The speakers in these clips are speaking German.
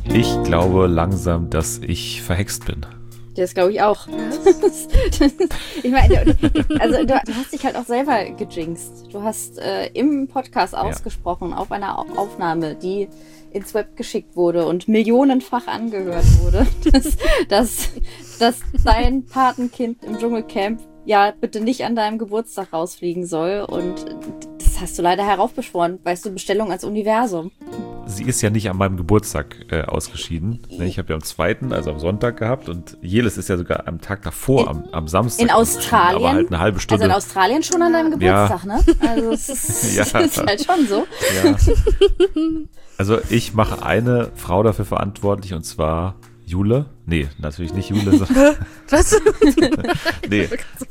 Ich glaube langsam, dass ich verhext bin. Das glaube ich auch. Ich meine, also du hast dich halt auch selber gejinxt. Du hast im Podcast ausgesprochen, auf einer Aufnahme, die ins Web geschickt wurde und millionenfach angehört wurde, dass dein Patenkind im Dschungelcamp ja bitte nicht an deinem Geburtstag rausfliegen soll. Und das hast du leider heraufbeschworen, weißt du, Bestellung ans Universum. Sie ist ja nicht an meinem Geburtstag ausgeschieden. Ich habe ja am 2., also am Sonntag gehabt, und Jelis ist ja sogar am Tag davor, am Samstag. In Australien? Aber halt eine halbe Stunde. Also in Australien schon an deinem Geburtstag, ne? Also es ist, ist halt schon so. Ja. Also ich mache eine Frau dafür verantwortlich, und zwar Jule. Nee, natürlich nicht Jule. Was? Nee.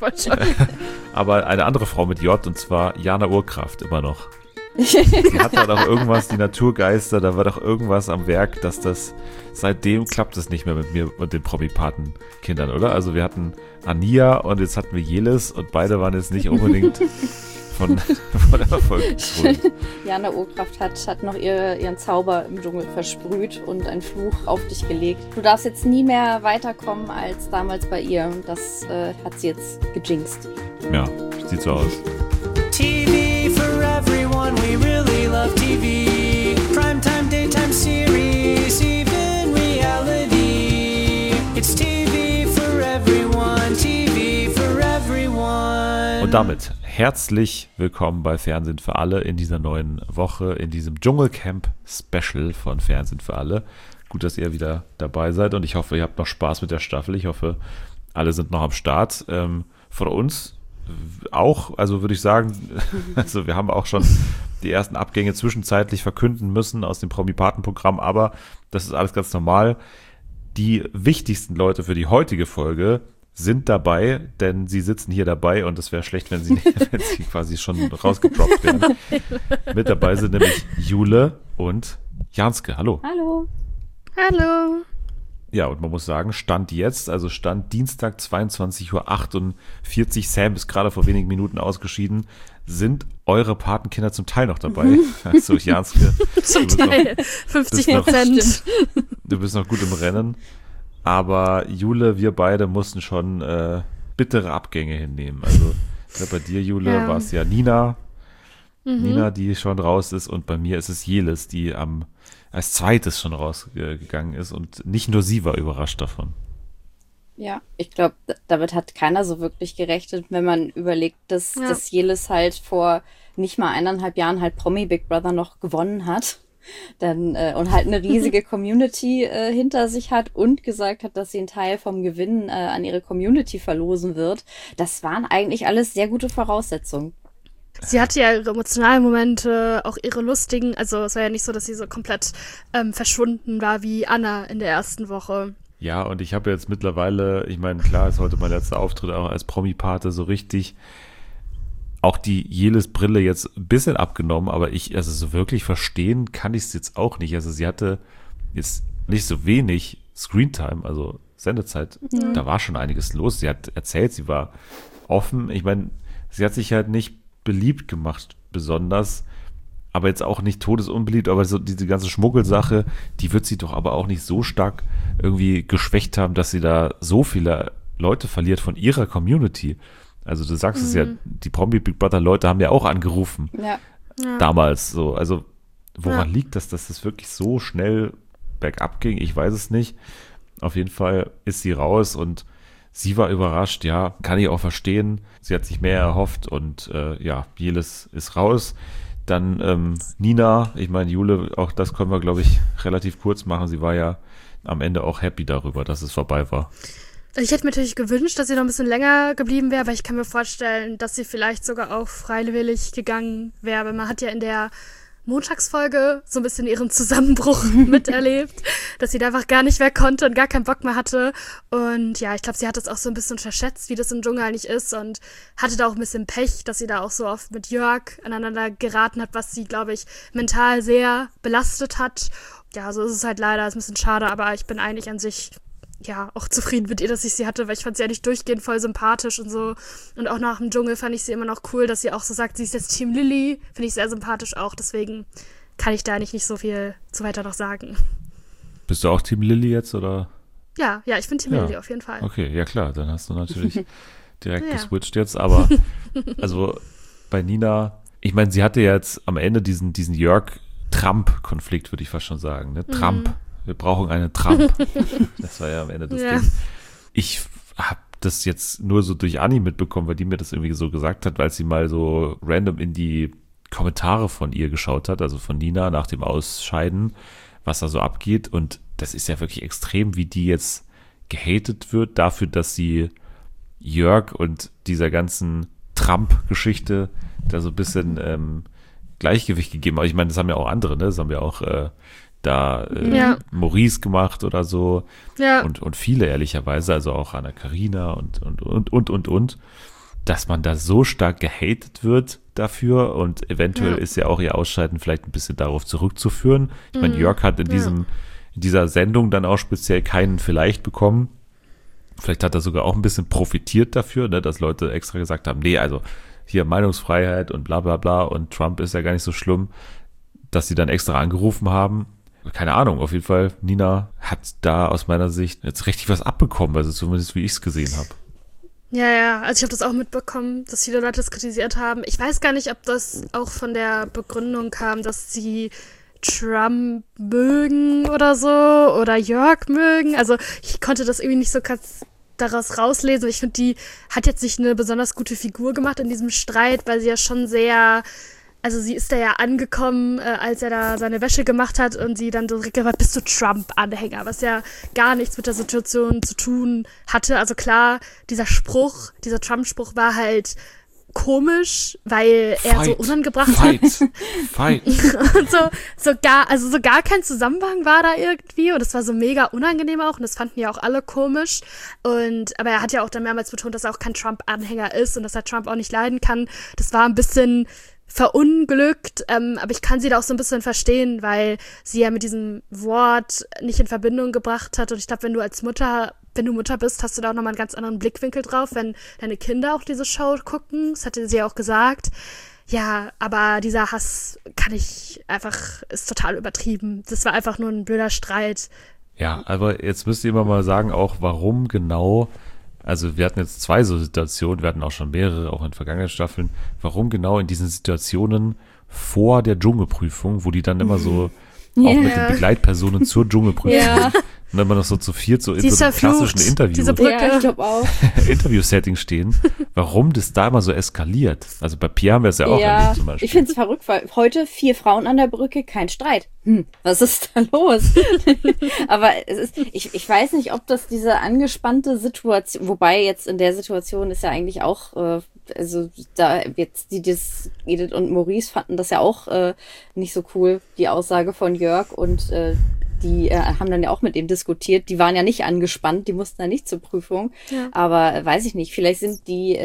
Aber eine andere Frau mit J, und zwar Jana Urkraft, immer noch. Die hat da doch irgendwas, die Naturgeister, da war doch irgendwas am Werk, dass das, seitdem klappt es nicht mehr mit mir und den Promi-Paten-Kindern, oder? Also wir hatten Ania und jetzt hatten wir Jelis und beide waren jetzt nicht unbedingt von Erfolg getrunken. Jana Urkraft hat noch ihren Zauber im Dschungel versprüht und einen Fluch auf dich gelegt. Du darfst jetzt nie mehr weiterkommen als damals bei ihr. Und das hat sie jetzt gejinxt. Ja, sieht so aus. TV for everyone, we really love TV. Primetime, daytime series, even reality. It's TV for everyone, TV for everyone. Und damit herzlich willkommen bei Fernsehen für alle in dieser neuen Woche, in diesem Dschungelcamp-Special von Fernsehen für alle. Gut, dass ihr wieder dabei seid, und ich hoffe, ihr habt noch Spaß mit der Staffel. Ich hoffe, alle sind noch am Start. Von uns auch, also würde ich sagen, also wir haben auch schon die ersten Abgänge zwischenzeitlich verkünden müssen aus dem Promi-Paten-Programm, aber das ist alles ganz normal. Die wichtigsten Leute für die heutige Folge sind dabei, denn sie sitzen hier dabei, und es wäre schlecht, wenn sie quasi schon rausgedroppt werden. Mit dabei sind nämlich Jule und Janske. Hallo. Hallo. Hallo. Ja, und man muss sagen, Stand jetzt, also Stand Dienstag 22:48 Uhr, Sam ist gerade vor wenigen Minuten ausgeschieden, sind eure Patenkinder zum Teil noch dabei. Also Janske, zum Teil 50%. Du bist noch gut im Rennen, aber Jule, wir beide mussten schon bittere Abgänge hinnehmen. Also bei dir, Jule, war es ja Nina, die schon raus ist, und bei mir ist es Jelis, die als zweites schon rausgegangen ist, und nicht nur sie war überrascht davon. Ja, ich glaube, damit hat keiner so wirklich gerechnet, wenn man überlegt, dass Jelis halt vor nicht mal 1,5 Jahren halt Promi Big Brother noch gewonnen hat. Und halt eine riesige Community hinter sich hat und gesagt hat, dass sie einen Teil vom Gewinn an ihre Community verlosen wird. Das waren eigentlich alles sehr gute Voraussetzungen. Sie hatte ja ihre emotionalen Momente, auch ihre lustigen. Also es war ja nicht so, dass sie so komplett verschwunden war wie Anna in der ersten Woche. Ja, und ich habe jetzt mittlerweile, ich meine, klar ist heute mein letzter Auftritt auch als Promi-Pate, so richtig auch die Jelis-Brille jetzt ein bisschen abgenommen, aber also so wirklich verstehen kann ich es jetzt auch nicht. Also sie hatte jetzt nicht so wenig Screentime, also Sendezeit. Da war schon einiges los. Sie hat erzählt, sie war offen. Ich meine, sie hat sich halt nicht beliebt gemacht, besonders, aber jetzt auch nicht todesunbeliebt, aber so diese ganze Schmuggelsache, die wird sie doch aber auch nicht so stark irgendwie geschwächt haben, dass sie da so viele Leute verliert von ihrer Community. Also du sagst es ja, die Promi Big Brother Leute haben ja auch angerufen. Ja. Damals so. Also woran liegt das, dass das wirklich so schnell bergab ging? Ich weiß es nicht. Auf jeden Fall ist sie raus, und sie war überrascht, ja, kann ich auch verstehen. Sie hat sich mehr erhofft, und Jelis ist raus. Dann Nina, ich meine Jule, auch das können wir, glaube ich, relativ kurz machen. Sie war ja am Ende auch happy darüber, dass es vorbei war. Ich hätte mir natürlich gewünscht, dass sie noch ein bisschen länger geblieben wäre, aber ich kann mir vorstellen, dass sie vielleicht sogar auch freiwillig gegangen wäre. Man hat ja in der Montagsfolge so ein bisschen ihren Zusammenbruch miterlebt, dass sie da einfach gar nicht mehr konnte und gar keinen Bock mehr hatte. Und ja, ich glaube, sie hat das auch so ein bisschen unterschätzt, wie das im Dschungel eigentlich ist, und hatte da auch ein bisschen Pech, dass sie da auch so oft mit Jörg aneinander geraten hat, was sie, glaube ich, mental sehr belastet hat. Ja, so ist es halt leider, ist ein bisschen schade, aber ich bin eigentlich an sich auch zufrieden mit ihr, dass ich sie hatte, weil ich fand sie eigentlich durchgehend voll sympathisch und so. Und auch nach dem Dschungel fand ich sie immer noch cool, dass sie auch so sagt, sie ist jetzt Team Lilly. Finde ich sehr sympathisch auch, deswegen kann ich da nicht so viel zu weiter noch sagen. Bist du auch Team Lilly jetzt, oder? Ja, ich bin Team Ja. Lilly auf jeden Fall. Okay, ja klar, dann hast du natürlich direkt Ja. geswitcht jetzt, aber also bei Nina, ich meine, sie hatte ja jetzt am Ende diesen Jörg-Trump-Konflikt, würde ich fast schon sagen. Ne? Trump. Wir brauchen einen Trump. Das war ja am Ende das Ja. Ding. Ich habe das jetzt nur so durch Anni mitbekommen, weil die mir das irgendwie so gesagt hat, weil sie mal so random in die Kommentare von ihr geschaut hat, also von Nina nach dem Ausscheiden, was da so abgeht. Und das ist ja wirklich extrem, wie die jetzt gehatet wird dafür, dass sie Jörg und dieser ganzen Trump-Geschichte da so ein bisschen Gleichgewicht gegeben. Aber ich meine, das haben ja auch andere, ne? Das haben ja auch Ja. Maurice gemacht oder so. Ja. Und viele ehrlicherweise, also auch Anna Karina und. Dass man da so stark gehatet wird dafür und eventuell ist ja auch ihr Ausscheiden vielleicht ein bisschen darauf zurückzuführen. Ich meine, Jörg hat in dieser Sendung dann auch speziell keinen vielleicht bekommen. Vielleicht hat er sogar auch ein bisschen profitiert dafür, ne, dass Leute extra gesagt haben, nee, also hier Meinungsfreiheit und bla bla bla und Trump ist ja gar nicht so schlimm, dass sie dann extra angerufen haben. Keine Ahnung, auf jeden Fall, Nina hat da aus meiner Sicht jetzt richtig was abbekommen, also zumindest wie ich es gesehen habe. Ja, also ich habe das auch mitbekommen, dass viele Leute das kritisiert haben. Ich weiß gar nicht, ob das auch von der Begründung kam, dass sie Trump mögen oder so oder Jörg mögen. Also ich konnte das irgendwie nicht so ganz daraus rauslesen. Ich finde, die hat jetzt nicht eine besonders gute Figur gemacht in diesem Streit, weil sie ja schon sehr... Also sie ist da ja angekommen, als er da seine Wäsche gemacht hat und sie dann direkt gesagt, bist du Trump-Anhänger, was ja gar nichts mit der Situation zu tun hatte. Also klar, dieser Trump-Spruch war halt komisch, weil er so unangebracht hat. Fight. Und so gar kein Zusammenhang war da irgendwie und es war so mega unangenehm auch und das fanden ja auch alle komisch. Aber er hat ja auch dann mehrmals betont, dass er auch kein Trump-Anhänger ist und dass er Trump auch nicht leiden kann. Das war ein bisschen verunglückt, aber ich kann sie da auch so ein bisschen verstehen, weil sie ja mit diesem Wort nicht in Verbindung gebracht hat und ich glaube, wenn du Mutter bist, hast du da auch nochmal einen ganz anderen Blickwinkel drauf, wenn deine Kinder auch diese Show gucken, das hatte sie ja auch gesagt. Ja, aber dieser Hass ist total übertrieben. Das war einfach nur ein blöder Streit. Ja, aber jetzt müsst ihr immer mal sagen, auch warum genau. Also wir hatten jetzt 2 so Situationen, wir hatten auch schon mehrere, auch in vergangenen Staffeln. Warum genau in diesen Situationen vor der Dschungelprüfung, wo die dann immer so auch mit den Begleitpersonen zur Dschungelprüfung und dann immer noch so zu viert so in so einem klassischen diese Brücke. Ja, ich glaube auch. Interview-Setting stehen, warum das da immer so eskaliert. Also bei Pierre haben wir es ja auch erlebt zum Beispiel. Ich finde es verrückt, weil heute 4 Frauen an der Brücke, kein Streit. Was ist da los? Aber ich weiß nicht, ob das diese angespannte Situation, wobei jetzt in der Situation ist ja eigentlich auch, also da jetzt Edith und Maurice fanden das ja auch nicht so cool, die Aussage von Jörg und die haben dann ja auch mit ihm diskutiert. Die waren ja nicht angespannt, die mussten ja nicht zur Prüfung. Ja. Aber weiß ich nicht, vielleicht sind die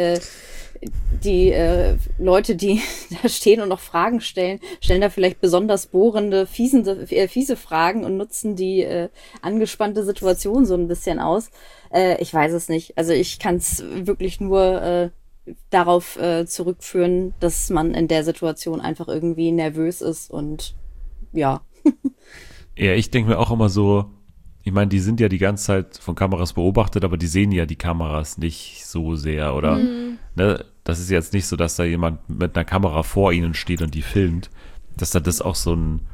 Leute, die da stehen und noch Fragen stellen da vielleicht besonders bohrende, fiese Fragen und nutzen die angespannte Situation so ein bisschen aus. Ich weiß es nicht. Also ich kann es wirklich nur darauf zurückführen, dass man in der Situation einfach irgendwie nervös ist und ja. Ja, ich denke mir auch immer so, ich meine, die sind ja die ganze Zeit von Kameras beobachtet, aber die sehen ja die Kameras nicht so sehr, oder? Ne, das ist jetzt nicht so, dass da jemand mit einer Kamera vor ihnen steht und die filmt, dass da das auch so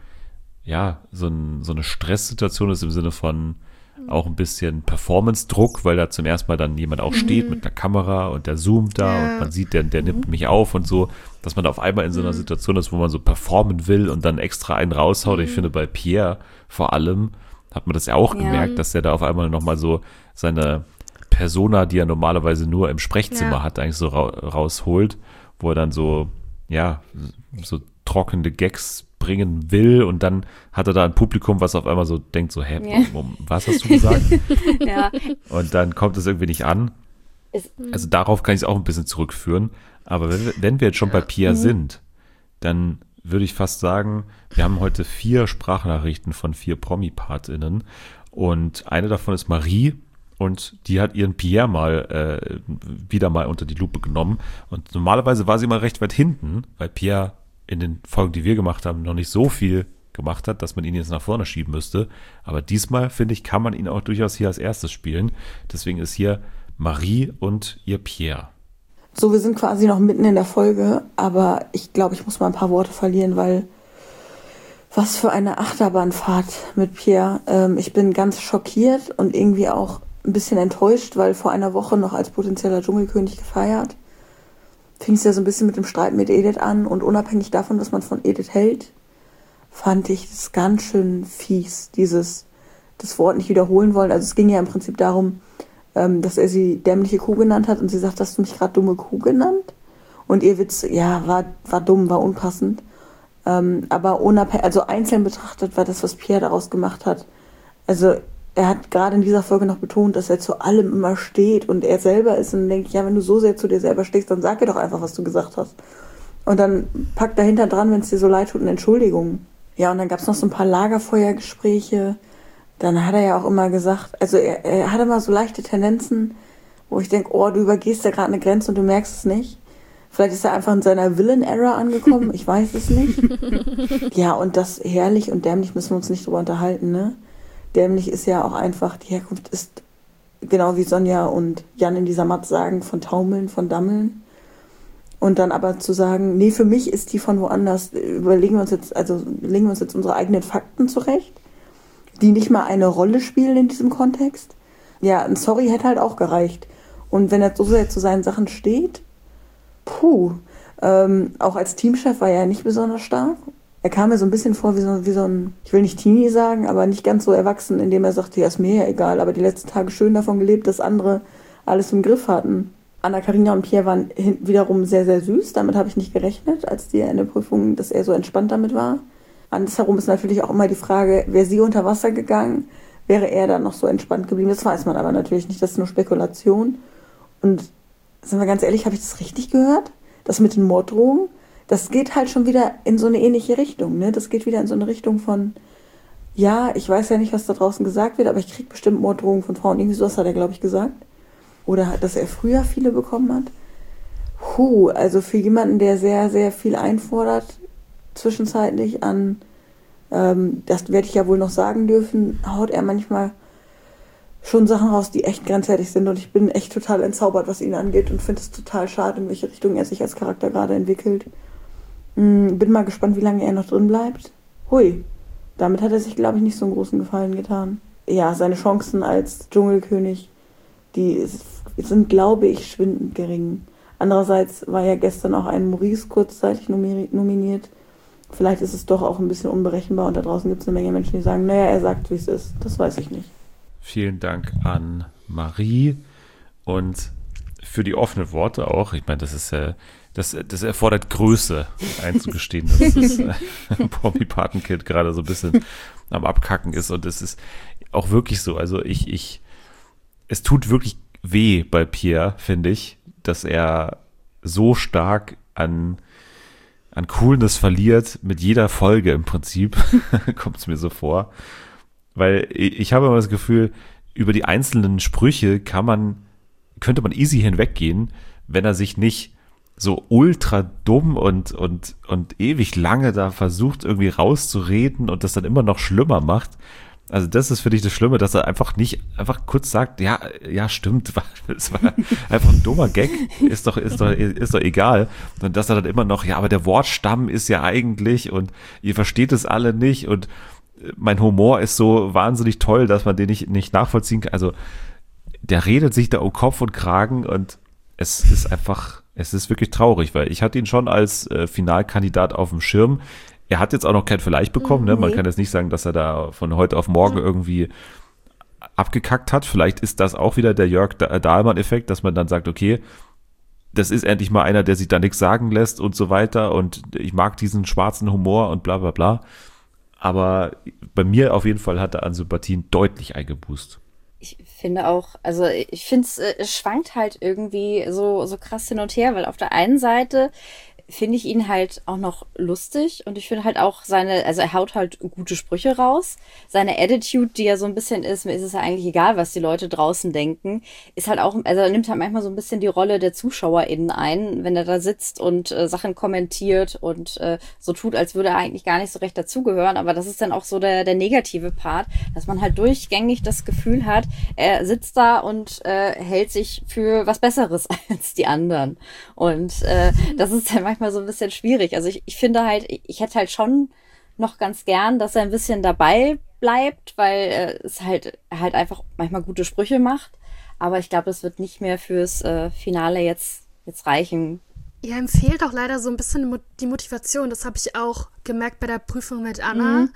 eine Stresssituation ist im Sinne von auch ein bisschen Performance-Druck, weil da zum ersten Mal dann jemand auch steht mit einer Kamera und der zoomt da und man sieht, der nimmt mich auf und so, dass man da auf einmal in so einer Situation ist, wo man so performen will und dann extra einen raushaut. Ich finde, bei Pierre vor allem hat man das ja auch gemerkt, dass er da auf einmal nochmal so seine Persona, die er normalerweise nur im Sprechzimmer hat, eigentlich so rausholt, wo er dann so trockene Gags bringen will und dann hat er da ein Publikum, was auf einmal so denkt, so, was hast du gesagt? Ja. Und dann kommt es irgendwie nicht an. Also darauf kann ich es auch ein bisschen zurückführen. Aber wenn wir jetzt schon bei Pia sind, dann würde ich fast sagen, wir haben heute 4 Sprachnachrichten von 4 Promi-PartInnen und eine davon ist Marie und die hat ihren Pierre wieder mal unter die Lupe genommen und normalerweise war sie mal recht weit hinten, weil Pierre in den Folgen, die wir gemacht haben, noch nicht so viel gemacht hat, dass man ihn jetzt nach vorne schieben müsste. Aber diesmal, finde ich, kann man ihn auch durchaus hier als erstes spielen. Deswegen ist hier Marie und ihr Pierre. So, wir sind quasi noch mitten in der Folge, aber ich glaube, ich muss mal ein paar Worte verlieren, weil was für eine Achterbahnfahrt mit Pierre. Ich bin ganz schockiert und irgendwie auch ein bisschen enttäuscht, weil vor einer Woche noch als potenzieller Dschungelkönig gefeiert. Fing es ja so ein bisschen mit dem Streit mit Edith an und unabhängig davon, was man von Edith hält, fand ich das ganz schön fies, das Wort nicht wiederholen wollen. Also es ging ja im Prinzip darum, dass er sie dämliche Kuh genannt hat und sie sagt, hast du mich gerade dumme Kuh genannt? Und ihr Witz, ja, war dumm, war unpassend. Aber also einzeln betrachtet war das, was Pierre daraus gemacht hat. Also er hat gerade in dieser Folge noch betont, dass er zu allem immer steht und er selber ist. Und dann denke ich, ja, wenn du so sehr zu dir selber stehst, dann sag dir doch einfach, was du gesagt hast. Und dann pack dahinter dran, wenn es dir so leid tut, eine Entschuldigung. Ja, und dann gab es noch so ein paar Lagerfeuergespräche. Dann hat er ja auch immer gesagt, also er hat immer so leichte Tendenzen, wo ich denke, oh, du übergehst ja gerade eine Grenze und du merkst es nicht. Vielleicht ist er einfach in seiner Villain-Era angekommen, ich weiß es nicht. Ja, und das herrlich und dämlich müssen wir uns nicht drüber unterhalten, ne? Dämlich ist ja auch einfach, die Herkunft ist, genau wie Sonja und Jan in dieser Matt sagen, von Taumeln, von Dammeln. Und dann aber zu sagen, nee, für mich ist die von woanders, legen wir uns jetzt unsere eigenen Fakten zurecht, die nicht mal eine Rolle spielen in diesem Kontext. Ja, ein Sorry hätte halt auch gereicht. Und wenn er so sehr zu seinen Sachen steht, auch als Teamchef war er nicht besonders stark. Er kam mir so ein bisschen vor wie so ein, ich will nicht Teenie sagen, aber nicht ganz so erwachsen, indem er sagte, ja, ist mir ja egal, aber die letzten Tage schön davon gelebt, dass andere alles im Griff hatten. Anna-Karina und Pierre waren wiederum sehr, sehr süß. Damit habe ich nicht gerechnet, als die in der Prüfung, dass er so entspannt damit war. Andersherum ist natürlich auch immer die Frage, wäre sie unter Wasser gegangen, wäre er dann noch so entspannt geblieben. Das weiß man aber natürlich nicht, das ist nur Spekulation. Und sind wir ganz ehrlich, habe ich das richtig gehört? Das mit den Morddrohungen, das geht halt schon wieder in so eine ähnliche Richtung, ne? Das geht wieder in so eine Richtung von, ja, ich weiß ja nicht, was da draußen gesagt wird, aber ich kriege bestimmt Morddrohungen von Frauen. Irgendwie sowas hat er, glaube ich, gesagt. Oder dass er früher viele bekommen hat. Also für jemanden, der sehr, sehr viel einfordert, zwischenzeitlich an, das werde ich ja wohl noch sagen dürfen, haut er manchmal schon Sachen raus, die echt grenzwertig sind. Und ich bin echt total entzaubert, was ihn angeht und finde es total schade, in welche Richtung er sich als Charakter gerade entwickelt. Bin mal gespannt, wie lange er noch drin bleibt. Damit hat er sich, glaube ich, nicht so einen großen Gefallen getan. Ja, seine Chancen als Dschungelkönig, die sind, glaube ich, schwindend gering. Andererseits war ja gestern auch ein Maurice kurzzeitig nominiert. Vielleicht ist es doch auch ein bisschen unberechenbar und da draußen gibt es eine Menge Menschen, die sagen, naja, er sagt, wie es ist. Das weiß ich nicht. Vielen Dank an Marie und für die offenen Worte auch. Ich meine, das erfordert Größe einzugestehen, dass das Promi-Patenkind gerade so ein bisschen am Abkacken ist und es ist auch wirklich so. Also es tut wirklich weh bei Pierre, finde ich, dass er so stark an Coolness verliert mit jeder Folge im Prinzip, kommt es mir so vor. Weil ich habe immer das Gefühl, über die einzelnen Sprüche könnte man easy hinweggehen, wenn er sich nicht so ultra dumm und ewig lange da versucht, irgendwie rauszureden und das dann immer noch schlimmer macht. Also das ist für dich das Schlimme, dass er einfach kurz sagt, ja, stimmt, es war einfach ein dummer Gag, ist doch egal. Und dass er dann immer noch, ja, aber der Wortstamm ist ja eigentlich und ihr versteht es alle nicht und mein Humor ist so wahnsinnig toll, dass man den nicht nachvollziehen kann. Also der redet sich da um Kopf und Kragen und es ist wirklich traurig, weil ich hatte ihn schon als Finalkandidat auf dem Schirm. Er hat jetzt auch noch kein Vielleicht bekommen, ne? Man kann jetzt nicht sagen, dass er da von heute auf morgen irgendwie abgekackt hat. Vielleicht ist das auch wieder der Jörg Dahlmann-Effekt, dass man dann sagt, okay, das ist endlich mal einer, der sich da nichts sagen lässt und so weiter und ich mag diesen schwarzen Humor und bla bla bla. Aber bei mir auf jeden Fall hat er an Sympathien deutlich eingeboost. Ich finde auch, also ich finde es schwankt halt irgendwie so krass hin und her, weil auf der einen Seite finde ich ihn halt auch noch lustig und ich finde halt auch also er haut halt gute Sprüche raus. Seine Attitude, die ja so ein bisschen ist, mir ist es ja eigentlich egal, was die Leute draußen denken, ist halt auch, also er nimmt halt manchmal so ein bisschen die Rolle der ZuschauerInnen ein, wenn er da sitzt und Sachen kommentiert und so tut, als würde er eigentlich gar nicht so recht dazugehören, aber das ist dann auch so der negative Part, dass man halt durchgängig das Gefühl hat, er sitzt da und hält sich für was Besseres als die anderen. Und das ist dann manchmal so ein bisschen schwierig. Also ich finde halt, ich hätte halt schon noch ganz gern, dass er ein bisschen dabei bleibt, weil es halt einfach manchmal gute Sprüche macht. Aber ich glaube, es wird nicht mehr fürs Finale jetzt reichen. Ja, ihm fehlt auch leider so ein bisschen die Motivation. Das habe ich auch gemerkt bei der Prüfung mit Anna,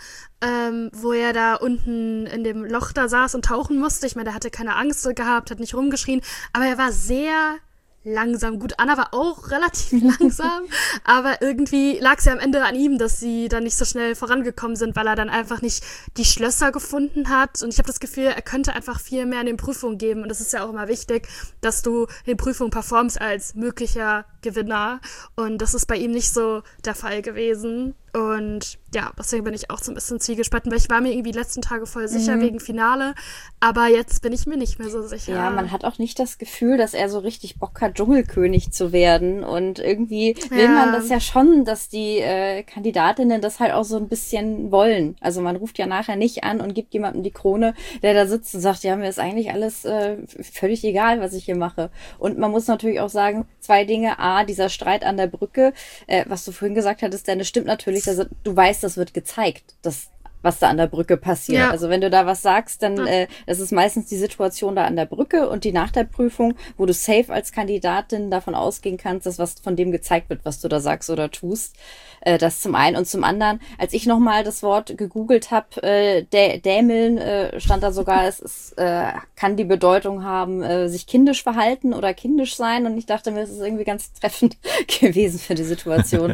wo er da unten in dem Loch da saß und tauchen musste. Ich meine, der hatte keine Angst gehabt, hat nicht rumgeschrien, aber er war sehr langsam. Gut, Anna war auch relativ langsam, aber irgendwie lag es ja am Ende an ihm, dass sie dann nicht so schnell vorangekommen sind, weil er dann einfach nicht die Schlösser gefunden hat. Und ich habe das Gefühl, er könnte einfach viel mehr in den Prüfungen geben. Und das ist ja auch immer wichtig, dass du in den Prüfungen performst als möglicher Gewinner. Und das ist bei ihm nicht so der Fall gewesen. Und ja, deswegen bin ich auch so ein bisschen zwiegespalten, weil ich war mir irgendwie die letzten Tage voll sicher wegen Finale, aber jetzt bin ich mir nicht mehr so sicher. Ja, man hat auch nicht das Gefühl, dass er so richtig Bock hat, Dschungelkönig zu werden und irgendwie will man das ja schon, dass die Kandidatinnen das halt auch so ein bisschen wollen. Also man ruft ja nachher nicht an und gibt jemandem die Krone, der da sitzt und sagt, ja, mir ist eigentlich alles völlig egal, was ich hier mache. Und man muss natürlich auch sagen, 2 Dinge. A, dieser Streit an der Brücke, was du vorhin gesagt hattest, Dennis, stimmt natürlich. Also, du weißt, das wird gezeigt, was da an der Brücke passiert. Ja. Also wenn du da was sagst, dann das ist meistens die Situation da an der Brücke und die nach der Prüfung, wo du safe als Kandidatin davon ausgehen kannst, dass was von dem gezeigt wird, was du da sagst oder tust. Das zum einen. Und zum anderen, als ich nochmal das Wort gegoogelt habe, dämeln, stand da sogar, es kann die Bedeutung haben, sich kindisch verhalten oder kindisch sein. Und ich dachte mir, es ist irgendwie ganz treffend gewesen für die Situation.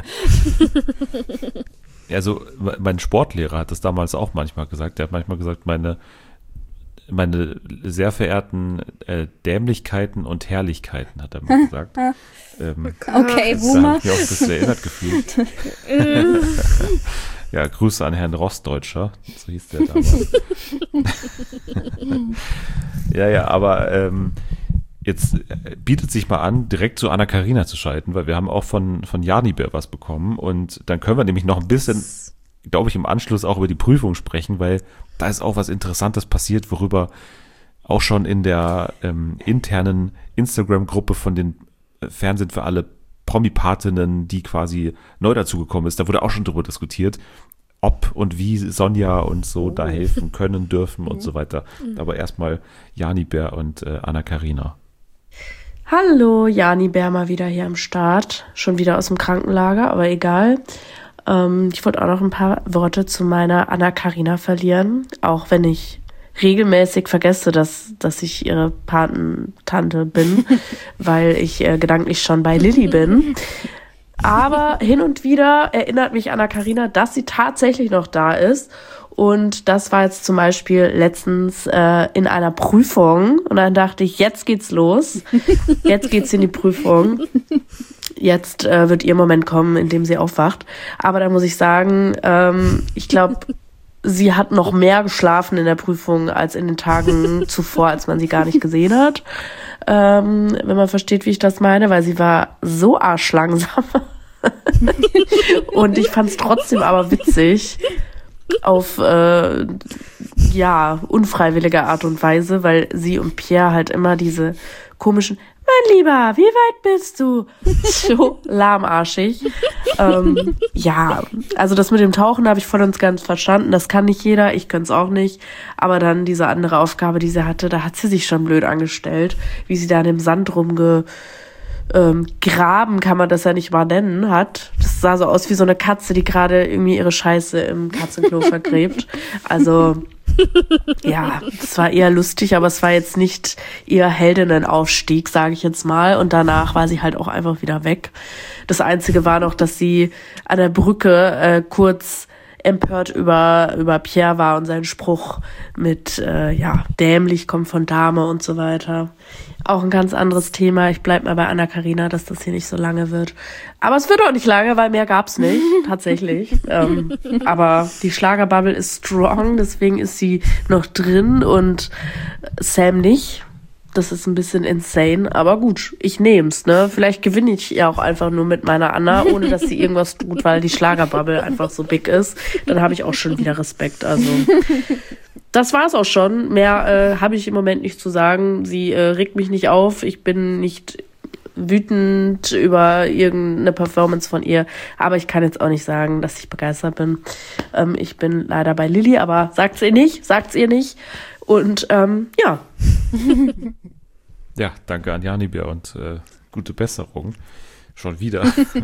Also mein Sportlehrer hat das damals auch manchmal gesagt. Der hat manchmal gesagt, meine sehr verehrten Dämlichkeiten und Herrlichkeiten, hat er mal gesagt. Okay, Boomer. Da habe ich mich auch ein bisschen erinnert gefühlt. Ja, Grüße an Herrn Rostdeutscher, so hieß der damals. Ja, aber jetzt bietet sich mal an, direkt zu Anna-Karina zu schalten, weil wir haben auch von Janibär was bekommen und dann können wir nämlich noch ein bisschen, glaube ich, im Anschluss auch über die Prüfung sprechen, weil da ist auch was Interessantes passiert, worüber auch schon in der internen Instagram-Gruppe von den Fernsehen für alle Promi-Patinnen, die quasi neu dazugekommen ist, da wurde auch schon drüber diskutiert, ob und wie Sonja und so da helfen können, dürfen und so weiter. Aber erstmal Janibär und Anna-Karina. Hallo, Janibär mal wieder hier am Start. Schon wieder aus dem Krankenlager, aber egal. Ich wollte auch noch ein paar Worte zu meiner Anna-Karina verlieren, auch wenn ich regelmäßig vergesse, dass ich ihre Patentante bin, weil ich gedanklich schon bei Lilly bin. Aber hin und wieder erinnert mich Anna-Karina, dass sie tatsächlich noch da ist. Und das war jetzt zum Beispiel letztens in einer Prüfung. Und dann dachte ich, jetzt geht's los. Jetzt geht's in die Prüfung. Jetzt wird ihr Moment kommen, in dem sie aufwacht. Aber da muss ich sagen, ich glaube, sie hat noch mehr geschlafen in der Prüfung als in den Tagen zuvor, als man sie gar nicht gesehen hat. Wenn man versteht, wie ich das meine, weil sie war so arschlangsam. Und ich fand es trotzdem aber witzig auf unfreiwillige Art und Weise, weil sie und Pierre halt immer diese komischen, mein Lieber, wie weit bist du? So lahmarschig. Also das mit dem Tauchen habe ich voll und ganz verstanden. Das kann nicht jeder, ich könnte es auch nicht. Aber dann diese andere Aufgabe, die sie hatte, da hat sie sich schon blöd angestellt, wie sie da in dem Sand graben, kann man das ja nicht mal nennen, hat. Das sah so aus wie so eine Katze, die gerade irgendwie ihre Scheiße im Katzenklo vergräbt. Also ja, das war eher lustig, aber es war jetzt nicht ihr Heldinnen-Aufstieg, sage ich jetzt mal. Und danach war sie halt auch einfach wieder weg. Das Einzige war noch, dass sie an der Brücke kurz empört über Pierre war und seinen Spruch mit, dämlich kommt von Dame und so weiter. Auch ein ganz anderes Thema. Ich bleib mal bei Anna-Karina, dass das hier nicht so lange wird. Aber es wird auch nicht lange, weil mehr gab's nicht, tatsächlich. Aber die Schlagerbubble ist strong, deswegen ist sie noch drin und Sam nicht. Das ist ein bisschen insane, aber gut, ich nehm's, ne? Vielleicht gewinne ich ja auch einfach nur mit meiner Anna, ohne dass sie irgendwas tut, weil die Schlagerbubble einfach so big ist. Dann habe ich auch schon wieder Respekt, also. Das war's auch schon. Mehr habe ich im Moment nicht zu sagen. Sie regt mich nicht auf. Ich bin nicht wütend über irgendeine Performance von ihr. Aber ich kann jetzt auch nicht sagen, dass ich begeistert bin. Ich bin leider bei Lilly, aber sagt's ihr nicht. Und ja. Ja, danke an Janibär und gute Besserung. Schon wieder.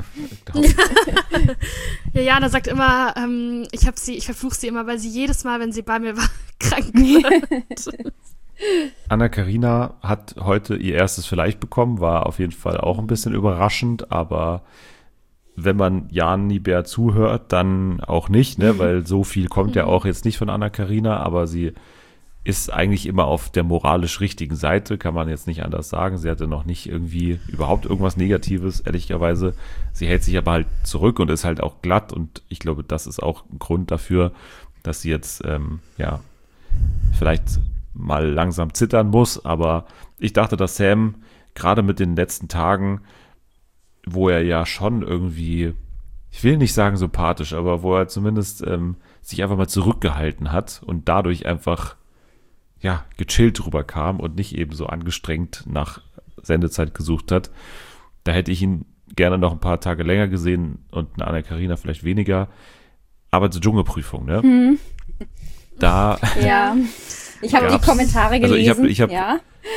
Ja, Jana sagt immer, ich verfluche sie immer, weil sie jedes Mal, wenn sie bei mir war, krank wird. Anna-Karina hat heute ihr erstes Vielleicht bekommen, war auf jeden Fall auch ein bisschen überraschend, aber wenn man Janibär zuhört, dann auch nicht, ne? Weil so viel kommt ja auch jetzt nicht von Anna-Karina, aber sie ist eigentlich immer auf der moralisch richtigen Seite, kann man jetzt nicht anders sagen. Sie hatte noch nicht irgendwie überhaupt irgendwas Negatives, ehrlicherweise. Sie hält sich aber halt zurück und ist halt auch glatt und ich glaube, das ist auch ein Grund dafür, dass sie jetzt, vielleicht mal langsam zittern muss, aber ich dachte, dass Sam gerade mit den letzten Tagen, wo er ja schon irgendwie, ich will nicht sagen sympathisch, aber wo er zumindest sich einfach mal zurückgehalten hat und dadurch einfach gechillt drüber kam und nicht eben so angestrengt nach Sendezeit gesucht hat. Da hätte ich ihn gerne noch ein paar Tage länger gesehen und eine Anna-Karina vielleicht weniger. Aber zur Dschungelprüfung, ne? Da. Ja. Ich habe die Kommentare gelesen. Also ich hab, ja.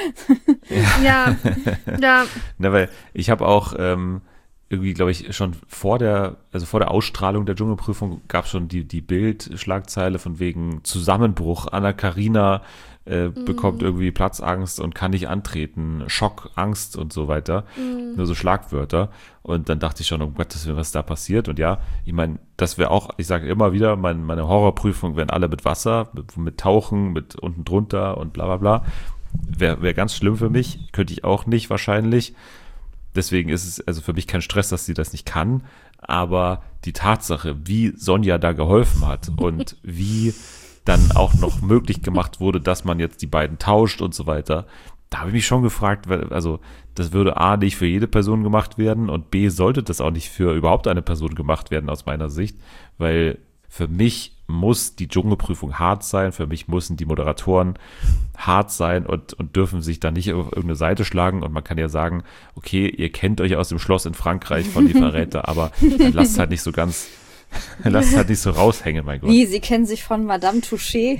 Ja. Na, weil ich habe auch irgendwie, glaube ich, schon vor der Ausstrahlung der Dschungelprüfung gab es schon die Bild-Schlagzeile von wegen Zusammenbruch. Anna-Karina bekommt irgendwie Platzangst und kann nicht antreten. Schock, Angst und so weiter. Nur so Schlagwörter. Und dann dachte ich schon, um Gottes Willen, was da passiert. Und ja, ich meine, das wäre auch, ich sage immer wieder, meine Horrorprüfung wären alle mit Wasser, mit Tauchen, mit unten drunter und bla bla bla. Wäre ganz schlimm für mich. Könnte ich auch nicht wahrscheinlich. Deswegen ist es also für mich kein Stress, dass sie das nicht kann. Aber die Tatsache, wie Sonja da geholfen hat und wie dann auch noch möglich gemacht wurde, dass man jetzt die beiden tauscht und so weiter, da habe ich mich schon gefragt, also das würde A, nicht für jede Person gemacht werden und B, sollte das auch nicht für überhaupt eine Person gemacht werden aus meiner Sicht, weil für mich muss die Dschungelprüfung hart sein, für mich müssen die Moderatoren hart sein und dürfen sich da nicht auf irgendeine Seite schlagen und man kann ja sagen, okay, ihr kennt euch aus dem Schloss in Frankreich von Die Verräter, aber dann lasst es halt nicht so ganz, lasst es halt nicht so raushängen, mein Gott. Wie, Sie kennen sich von Madame Touché?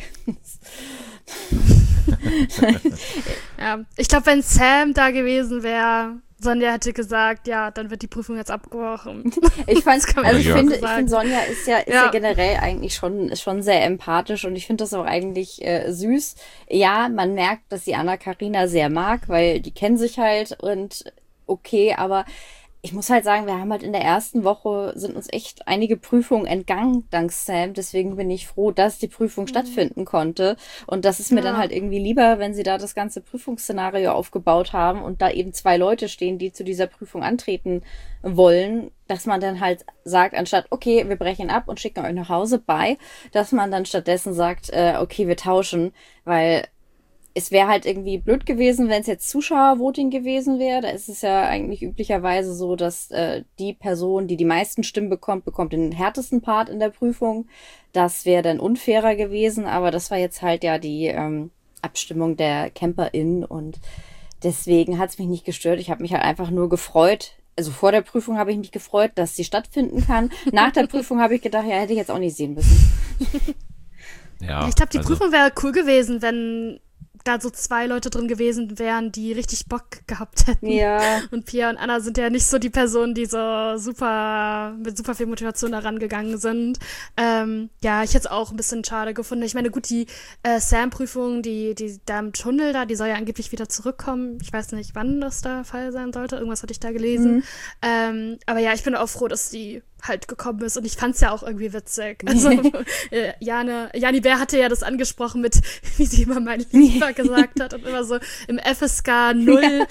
Ja, ich glaube, wenn Sam da gewesen wäre, Sonja hätte gesagt, ja, dann wird die Prüfung jetzt abgebrochen. Ich finde, sagen. Sonja ist ja generell eigentlich schon sehr empathisch und ich finde das auch eigentlich süß. Ja, man merkt, dass sie Anna-Karina sehr mag, weil die kennen sich halt und okay, aber ich muss halt sagen, wir haben halt in der ersten Woche sind uns echt einige Prüfungen entgangen, dank Sam. Deswegen bin ich froh, dass die Prüfung stattfinden konnte. Und das ist mir dann halt irgendwie lieber, wenn sie da das ganze Prüfungsszenario aufgebaut haben und da eben 2 Leute stehen, die zu dieser Prüfung antreten wollen, dass man dann halt sagt, anstatt, okay, wir brechen ab und schicken euch nach Hause, bye, dass man dann stattdessen sagt, okay, wir tauschen, weil es wäre halt irgendwie blöd gewesen, wenn es jetzt Zuschauervoting gewesen wäre. Da ist es ja eigentlich üblicherweise so, dass die Person, die die meisten Stimmen bekommt den härtesten Part in der Prüfung. Das wäre dann unfairer gewesen, aber das war jetzt halt ja die Abstimmung der CamperInnen und deswegen hat es mich nicht gestört. Ich habe mich halt einfach nur gefreut. Also vor der Prüfung habe ich mich gefreut, dass sie stattfinden kann. Nach der Prüfung habe ich gedacht, ja, hätte ich jetzt auch nicht sehen müssen. Ja, ich glaube, die Prüfung wäre cool gewesen, wenn da so 2 Leute drin gewesen wären, die richtig Bock gehabt hätten. Ja. Und Pia und Anna sind ja nicht so die Personen, die so mit super viel Motivation da rangegangen sind. Ja, ich hätte es auch ein bisschen schade gefunden. Ich meine, gut, die Sam-Prüfung, die da im Tunnel da, die soll ja angeblich wieder zurückkommen. Ich weiß nicht, wann das der Fall sein sollte. Irgendwas hatte ich da gelesen. Aber ja, ich bin auch froh, dass die halt gekommen ist. Und ich fand's ja auch irgendwie witzig. Also Jani Bär hatte ja das angesprochen mit, wie sie immer mein Lieber gesagt hat und immer so im FSK 0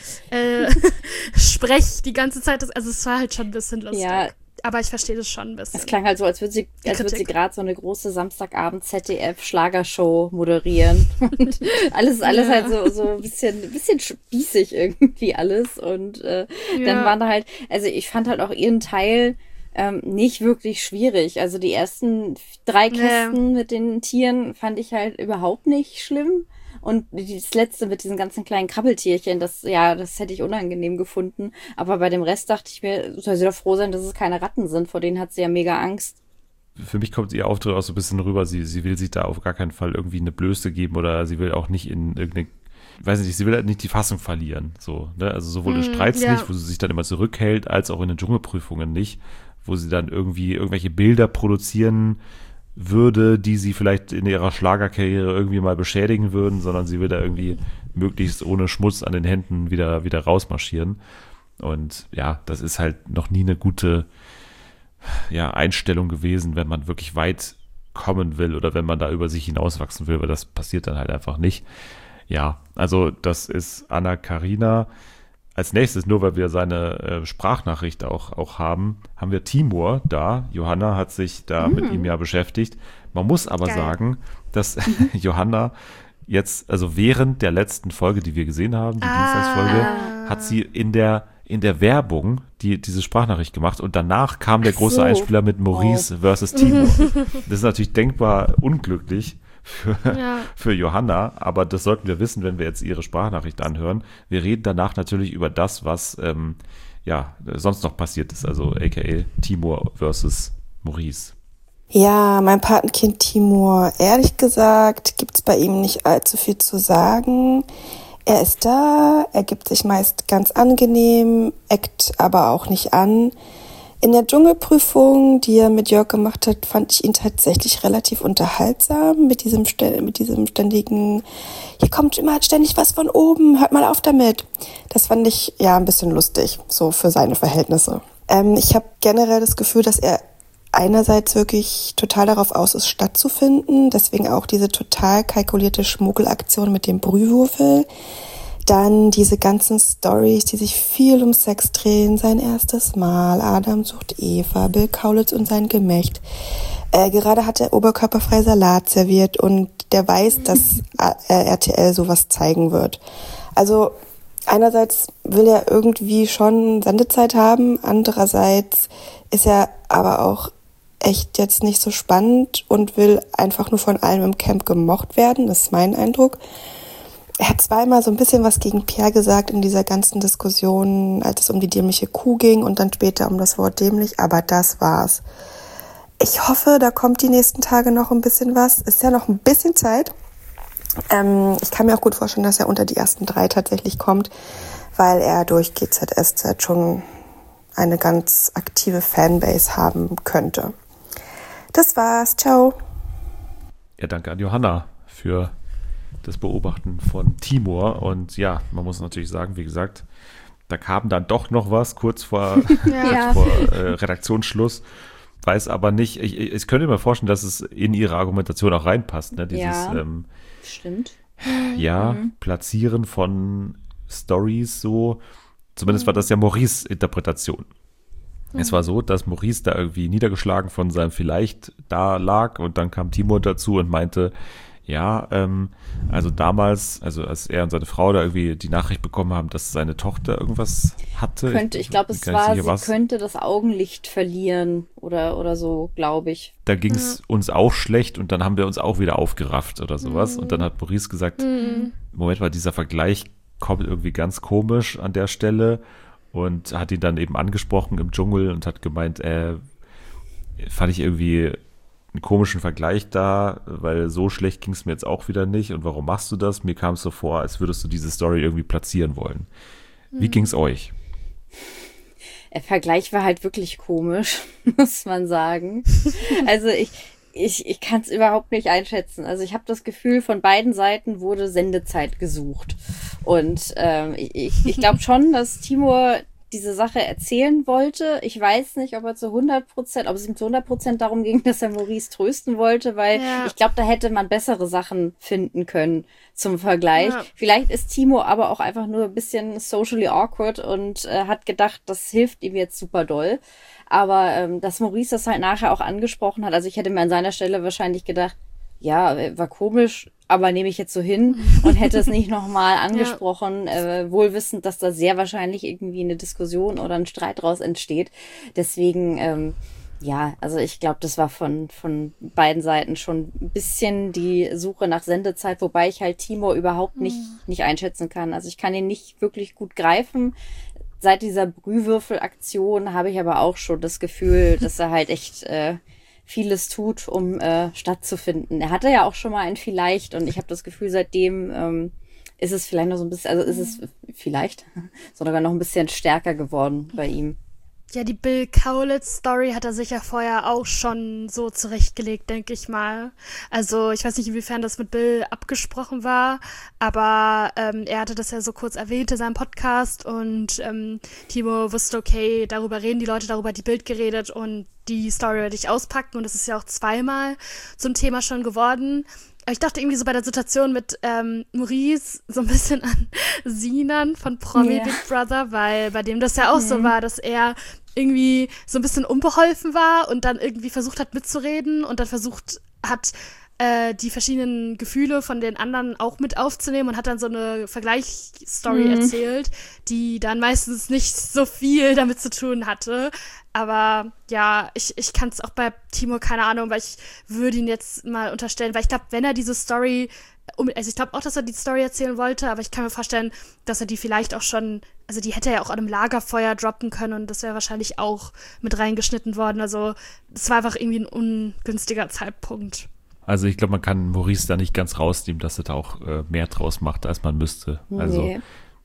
Sprech die ganze Zeit. Also es war halt schon ein bisschen lustig. Ja. Aber ich verstehe das schon ein bisschen. Es klang halt so, als würde sie gerade so eine große Samstagabend ZDF-Schlagershow moderieren. Und alles halt so ein bisschen spießig irgendwie alles. Und dann waren da halt, also ich fand halt auch ihren Teil nicht wirklich schwierig. Also die ersten 3 Kästen mit den Tieren fand ich halt überhaupt nicht schlimm. Und das letzte mit diesen ganzen kleinen Krabbeltierchen, das hätte ich unangenehm gefunden. Aber bei dem Rest dachte ich mir, soll sie doch froh sein, dass es keine Ratten sind. Vor denen hat sie ja mega Angst. Für mich kommt ihr Auftritt auch so ein bisschen rüber. Sie will sich da auf gar keinen Fall irgendwie eine Blöße geben oder sie will auch nicht in irgendeine, weiß nicht, sie will halt nicht die Fassung verlieren. So, ne? Also sowohl in Streits nicht, wo sie sich dann immer zurückhält, als auch in den Dschungelprüfungen nicht, wo sie dann irgendwie irgendwelche Bilder produzieren würde, die sie vielleicht in ihrer Schlagerkarriere irgendwie mal beschädigen würden, sondern sie will da irgendwie möglichst ohne Schmutz an den Händen wieder rausmarschieren. Und ja, das ist halt noch nie eine gute Einstellung gewesen, wenn man wirklich weit kommen will oder wenn man da über sich hinauswachsen will, weil das passiert dann halt einfach nicht. Ja, also das ist Anna-Karina. Als nächstes, nur weil wir seine Sprachnachricht auch haben wir Timur da. Johanna hat sich da mit ihm ja beschäftigt. Man muss aber sagen, dass Johanna jetzt, also während der letzten Folge, die wir gesehen haben, die Dienstagsfolge, hat sie in der Werbung diese Sprachnachricht gemacht und danach kam der große Einspieler mit Maurice versus Timur. Das ist natürlich denkbar unglücklich für Johanna, aber das sollten wir wissen, wenn wir jetzt ihre Sprachnachricht anhören. Wir reden danach natürlich über das, was sonst noch passiert ist, also aka Timur versus Maurice. Ja, mein Patenkind Timur, ehrlich gesagt, gibt's bei ihm nicht allzu viel zu sagen. Er ist da, er gibt sich meist ganz angenehm, eckt aber auch nicht an. In der Dschungelprüfung, die er mit Jörg gemacht hat, fand ich ihn tatsächlich relativ unterhaltsam mit diesem ständigen, hier kommt immer ständig was von oben, hört mal auf damit. Das fand ich ein bisschen lustig, so für seine Verhältnisse. Ich habe generell das Gefühl, dass er einerseits wirklich total darauf aus ist, stattzufinden, deswegen auch diese total kalkulierte Schmuggelaktion mit dem Brühwürfel. Dann diese ganzen Storys, die sich viel um Sex drehen, sein erstes Mal, Adam sucht Eva, Bill Kaulitz und sein Gemächt. Gerade hat er oberkörperfrei Salat serviert und der weiß, dass RTL sowas zeigen wird. Also einerseits will er irgendwie schon Sendezeit haben, andererseits ist er aber auch echt jetzt nicht so spannend und will einfach nur von allen im Camp gemocht werden, das ist mein Eindruck. Er hat zweimal so ein bisschen was gegen Pierre gesagt in dieser ganzen Diskussion, als es um die dämliche Kuh ging und dann später um das Wort dämlich, aber das war's. Ich hoffe, da kommt die nächsten Tage noch ein bisschen was. Ist ja noch ein bisschen Zeit. Ich kann mir auch gut vorstellen, dass er unter die ersten 3 tatsächlich kommt, weil er durch GZSZ schon eine ganz aktive Fanbase haben könnte. Das war's. Ciao. Ja, danke an Johanna für das Beobachten von Timur. Und ja, man muss natürlich sagen, wie gesagt, da kam dann doch noch was kurz vor Redaktionsschluss. Weiß aber nicht, ich könnte mir vorstellen, dass es in ihre Argumentation auch reinpasst. Ne? Dieses, stimmt. Ja, Platzieren von Stories so. Zumindest war das ja Maurice' Interpretation. Es war so, dass Maurice da irgendwie niedergeschlagen von seinem Vielleicht da lag und dann kam Timur dazu und meinte, also damals, also als er und seine Frau da irgendwie die Nachricht bekommen haben, dass seine Tochter irgendwas hatte. Ich glaube, es war, sie könnte das Augenlicht verlieren oder so, glaube ich. Da ging es uns auch schlecht und dann haben wir uns auch wieder aufgerafft oder sowas. Und dann hat Maurice gesagt, Moment mal, dieser Vergleich kommt irgendwie ganz komisch an der Stelle und hat ihn dann eben angesprochen im Dschungel und hat gemeint, fand ich irgendwie einen komischen Vergleich da, weil so schlecht ging es mir jetzt auch wieder nicht. Und warum machst du das? Mir kam es so vor, als würdest du diese Story irgendwie platzieren wollen. Wie ging es euch? Der Vergleich war halt wirklich komisch, muss man sagen. Also ich kann es überhaupt nicht einschätzen. Also ich habe das Gefühl, von beiden Seiten wurde Sendezeit gesucht. Und ich glaube schon, dass Timur diese Sache erzählen wollte. Ich weiß nicht, ob es ihm zu 100% darum ging, dass er Maurice trösten wollte, weil ich glaube, da hätte man bessere Sachen finden können zum Vergleich. Ja. Vielleicht ist Timo aber auch einfach nur ein bisschen socially awkward und hat gedacht, das hilft ihm jetzt super doll. Aber dass Maurice das halt nachher auch angesprochen hat, also ich hätte mir an seiner Stelle wahrscheinlich gedacht, ja, war komisch, aber nehme ich jetzt so hin und hätte es nicht nochmal angesprochen, wohl wissend, dass da sehr wahrscheinlich irgendwie eine Diskussion oder ein Streit draus entsteht. Deswegen, also ich glaube, das war von beiden Seiten schon ein bisschen die Suche nach Sendezeit, wobei ich halt Timo überhaupt nicht einschätzen kann. Also ich kann ihn nicht wirklich gut greifen. Seit dieser Brühwürfelaktion habe ich aber auch schon das Gefühl, dass er halt echt vieles tut, um stattzufinden. Er hatte ja auch schon mal ein Vielleicht und ich habe das Gefühl, seitdem ist es vielleicht noch so ein bisschen, also ist es vielleicht sogar noch ein bisschen stärker geworden bei ihm. Ja, die Bill Kaulitz-Story hat er sich ja vorher auch schon so zurechtgelegt, denke ich mal. Also ich weiß nicht, inwiefern das mit Bill abgesprochen war, aber er hatte das ja so kurz erwähnt in seinem Podcast und Timo wusste, okay, darüber reden die Leute, darüber hat die Bild geredet und die Story werde ich auspacken und das ist ja auch zweimal zum Thema schon geworden. Ich dachte irgendwie so bei der Situation mit Maurice so ein bisschen an Sinan von Promi Big Brother, weil bei dem das ja auch so war, dass er irgendwie so ein bisschen unbeholfen war und dann irgendwie versucht hat mitzureden und dann versucht hat, die verschiedenen Gefühle von den anderen auch mit aufzunehmen und hat dann so eine Vergleichsstory erzählt, die dann meistens nicht so viel damit zu tun hatte. Aber ja, ich kann es auch bei Timo, keine Ahnung, weil ich würde ihn jetzt mal unterstellen, weil ich glaube, wenn er diese Story, also ich glaube auch, dass er die Story erzählen wollte, aber ich kann mir vorstellen, dass er die vielleicht auch schon, also die hätte er ja auch an einem Lagerfeuer droppen können und das wäre wahrscheinlich auch mit reingeschnitten worden. Also es war einfach irgendwie ein ungünstiger Zeitpunkt. Also ich glaube, man kann Maurice da nicht ganz rausnehmen, dass er da auch mehr draus macht, als man müsste. Also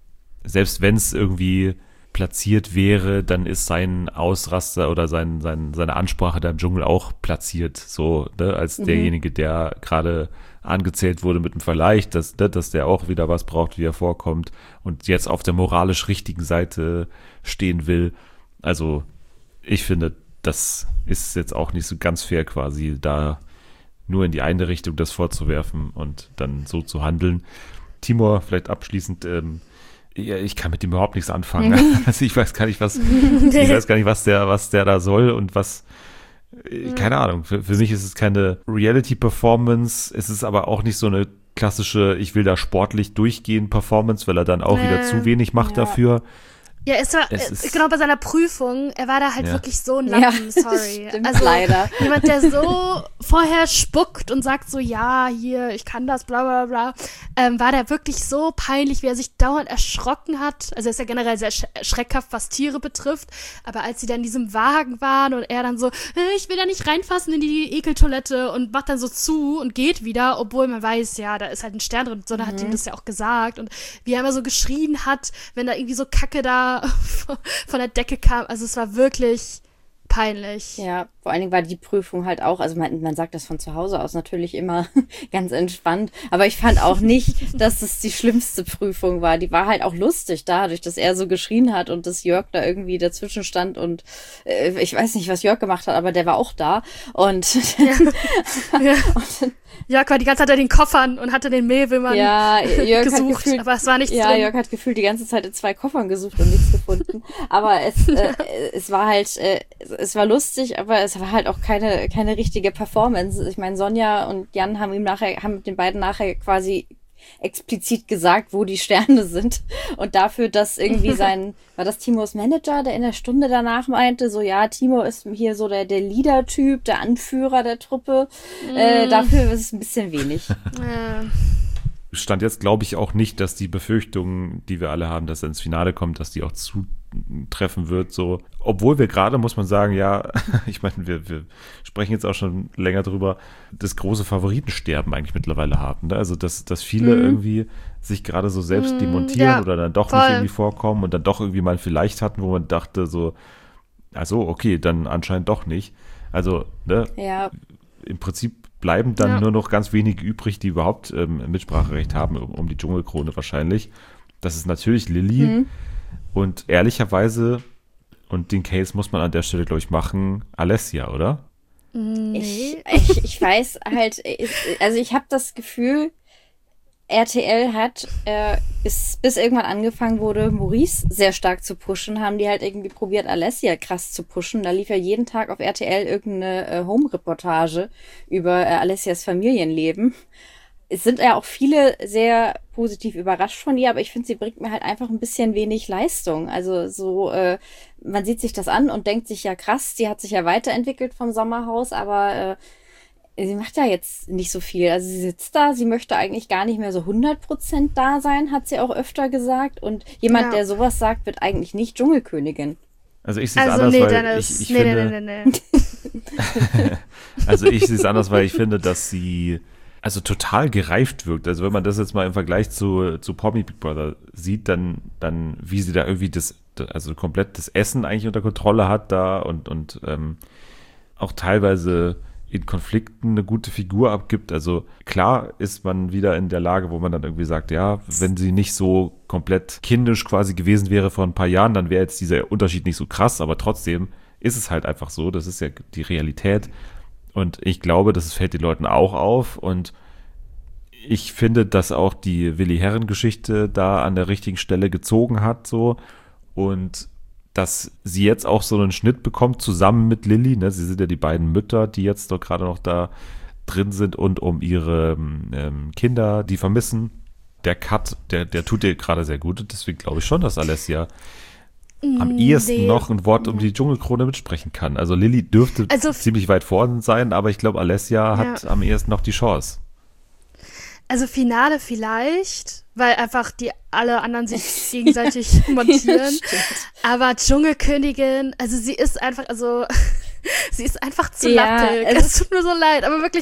selbst wenn es irgendwie platziert wäre, dann ist sein Ausraster oder seine Ansprache da im Dschungel auch platziert, so, ne, als derjenige, der gerade angezählt wurde mit dem Vergleich, dass der auch wieder was braucht, wie er vorkommt und jetzt auf der moralisch richtigen Seite stehen will. Also ich finde, das ist jetzt auch nicht so ganz fair quasi, da nur in die eine Richtung das vorzuwerfen und dann so zu handeln. Timur, vielleicht abschließend, ich kann mit dem überhaupt nichts anfangen. Also ich weiß gar nicht, was der da soll und was, keine Ahnung. Für mich ist es keine Reality-Performance. Es ist aber auch nicht so eine klassische, ich will da sportlich durchgehen Performance, weil er dann auch wieder zu wenig macht dafür. Ja, genau bei seiner Prüfung, er war da halt wirklich so ein Lappen, sorry. Stimmt, also leider. Jemand, der so vorher spuckt und sagt so, ja, hier, ich kann das, bla bla bla, war der wirklich so peinlich, wie er sich dauernd erschrocken hat. Also er ist ja generell sehr schreckhaft, was Tiere betrifft, aber als sie dann in diesem Wagen waren und er dann so, ich will da nicht reinfassen in die Ekeltoilette und macht dann so zu und geht wieder, obwohl man weiß, ja, da ist halt ein Stern drin, sondern hat ihm das ja auch gesagt und wie er immer so geschrien hat, wenn da irgendwie so Kacke da von der Decke kam. Also es war wirklich peinlich. Ja, vor allen Dingen war die Prüfung halt auch, also man sagt das von zu Hause aus natürlich immer ganz entspannt, aber ich fand auch nicht, dass es die schlimmste Prüfung war. Die war halt auch lustig dadurch, dass er so geschrien hat und dass Jörg da irgendwie dazwischen stand und ich weiß nicht, was Jörg gemacht hat, aber der war auch da und Jörg war die ganze Zeit in den Koffern und hatte den Mehlwürmern gesucht, aber es war nichts drin. Jörg hat gefühlt die ganze Zeit in 2 Koffern gesucht und nichts gefunden. Aber es war halt, es war lustig, aber es war halt auch keine richtige Performance. Ich meine, Sonja und Jan haben den beiden nachher quasi explizit gesagt, wo die Sterne sind. Und dafür, dass irgendwie war das Timos Manager, der in der Stunde danach meinte, so ja, Timo ist hier so der Leader-Typ, der Anführer der Truppe. Dafür ist es ein bisschen wenig. Stand jetzt, glaube ich, auch nicht, dass die Befürchtungen, die wir alle haben, dass er ins Finale kommt, dass die auch zutreffen wird, so. Obwohl wir gerade, muss man sagen, ja, ich meine, wir sprechen jetzt auch schon länger drüber, das große Favoritensterben eigentlich mittlerweile haben, ne? Also, dass viele irgendwie sich gerade so selbst demontieren oder dann doch nicht irgendwie vorkommen und dann doch irgendwie mal vielleicht hatten, wo man dachte so, also okay, dann anscheinend doch nicht. Also, ne? Ja. Im Prinzip bleiben dann nur noch ganz wenige übrig, die überhaupt Mitspracherecht haben, um die Dschungelkrone wahrscheinlich. Das ist natürlich Lilly, Und ehrlicherweise, und den Case muss man an der Stelle, glaube ich, machen, Alessia, oder? Ich weiß halt, also ich habe das Gefühl, RTL hat bis irgendwann angefangen wurde, Maurice sehr stark zu pushen, haben die halt irgendwie probiert, Alessia krass zu pushen. Da lief ja jeden Tag auf RTL irgendeine Home-Reportage über Alessias Familienleben. Es sind ja auch viele sehr positiv überrascht von ihr, aber ich finde, sie bringt mir halt einfach ein bisschen wenig Leistung. Also so, man sieht sich das an und denkt sich, ja krass, die hat sich ja weiterentwickelt vom Sommerhaus, aber sie macht ja jetzt nicht so viel. Also sie sitzt da, sie möchte eigentlich gar nicht mehr so 100% da sein, hat sie auch öfter gesagt. Und jemand, der sowas sagt, wird eigentlich nicht Dschungelkönigin. Also ich sehe es anders, weil ich finde... Also ich sehe es anders, weil ich finde, dass sie also total gereift wirkt. Also wenn man das jetzt mal im Vergleich zu Promi Big Brother sieht, dann wie sie da irgendwie also komplett das Essen eigentlich unter Kontrolle hat da und auch teilweise in Konflikten eine gute Figur abgibt. Also klar ist man wieder in der Lage, wo man dann irgendwie sagt, ja, wenn sie nicht so komplett kindisch quasi gewesen wäre vor ein paar Jahren, dann wäre jetzt dieser Unterschied nicht so krass, aber trotzdem ist es halt einfach so, das ist ja die Realität und ich glaube, das fällt den Leuten auch auf und ich finde, dass auch die Willi-Herren-Geschichte da an der richtigen Stelle gezogen hat so und dass sie jetzt auch so einen Schnitt bekommt, zusammen mit Lilly, ne? Sie sind ja die beiden Mütter, die jetzt doch gerade noch da drin sind und um ihre Kinder, die vermissen. Der Cut, der tut ihr gerade sehr gut und deswegen glaube ich schon, dass Alessia am ehesten noch ein Wort um die Dschungelkrone mitsprechen kann. Also Lilly dürfte ziemlich weit vorne sein, aber ich glaube, Alessia hat am ehesten noch die Chance. Also Finale vielleicht, weil einfach alle anderen sich gegenseitig montieren. Aber Dschungelkönigin, also sie ist einfach zu lappig. Es tut mir so leid, aber wirklich,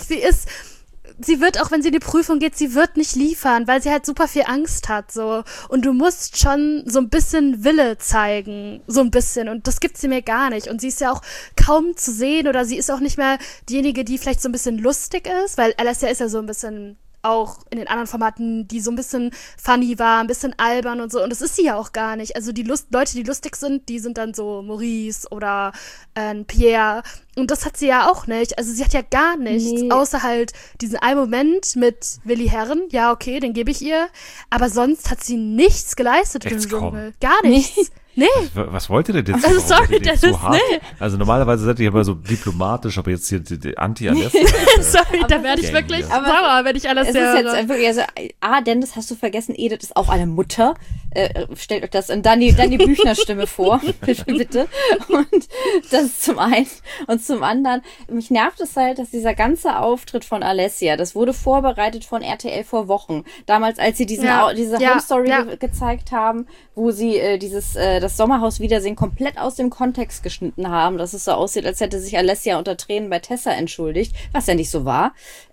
sie wird, auch wenn sie in die Prüfung geht, sie wird nicht liefern, weil sie halt super viel Angst hat, so. Und du musst schon so ein bisschen Wille zeigen, so ein bisschen. Und das gibt sie mir gar nicht. Und sie ist ja auch kaum zu sehen oder sie ist auch nicht mehr diejenige, die vielleicht so ein bisschen lustig ist, weil Alessia ist ja so ein bisschen auch in den anderen Formaten, die so ein bisschen funny war, ein bisschen albern und so. Und das ist sie ja auch gar nicht. Also die Leute, die lustig sind, die sind dann so Maurice oder Pierre. Und das hat sie ja auch nicht. Also sie hat ja gar nichts, außer halt diesen einen Moment mit Willi Herren. Ja, okay, den gebe ich ihr. Aber sonst hat sie nichts geleistet im Dschungel. Gar nichts. Nee. Was wollt ihr denn jetzt? Also sorry, das so ist, hart? Also normalerweise seid ihr aber so diplomatisch, aber jetzt hier die Anti-Alessia. Sorry, da werde ich wirklich sauer, wenn ich alles höre. Es ist jetzt wirklich, also, Dennis, hast du vergessen, Edith ist auch eine Mutter. Stellt euch das in Dani Büchner-Stimme vor, bitte. Und das ist zum einen. Und zum anderen, mich nervt es halt, dass dieser ganze Auftritt von Alessia, das wurde vorbereitet von RTL vor Wochen. Damals, als sie diese Home-Story gezeigt haben, wo sie das Sommerhaus-Wiedersehen komplett aus dem Kontext geschnitten haben, dass es so aussieht, als hätte sich Alessia unter Tränen bei Tessa entschuldigt, was ja nicht so war,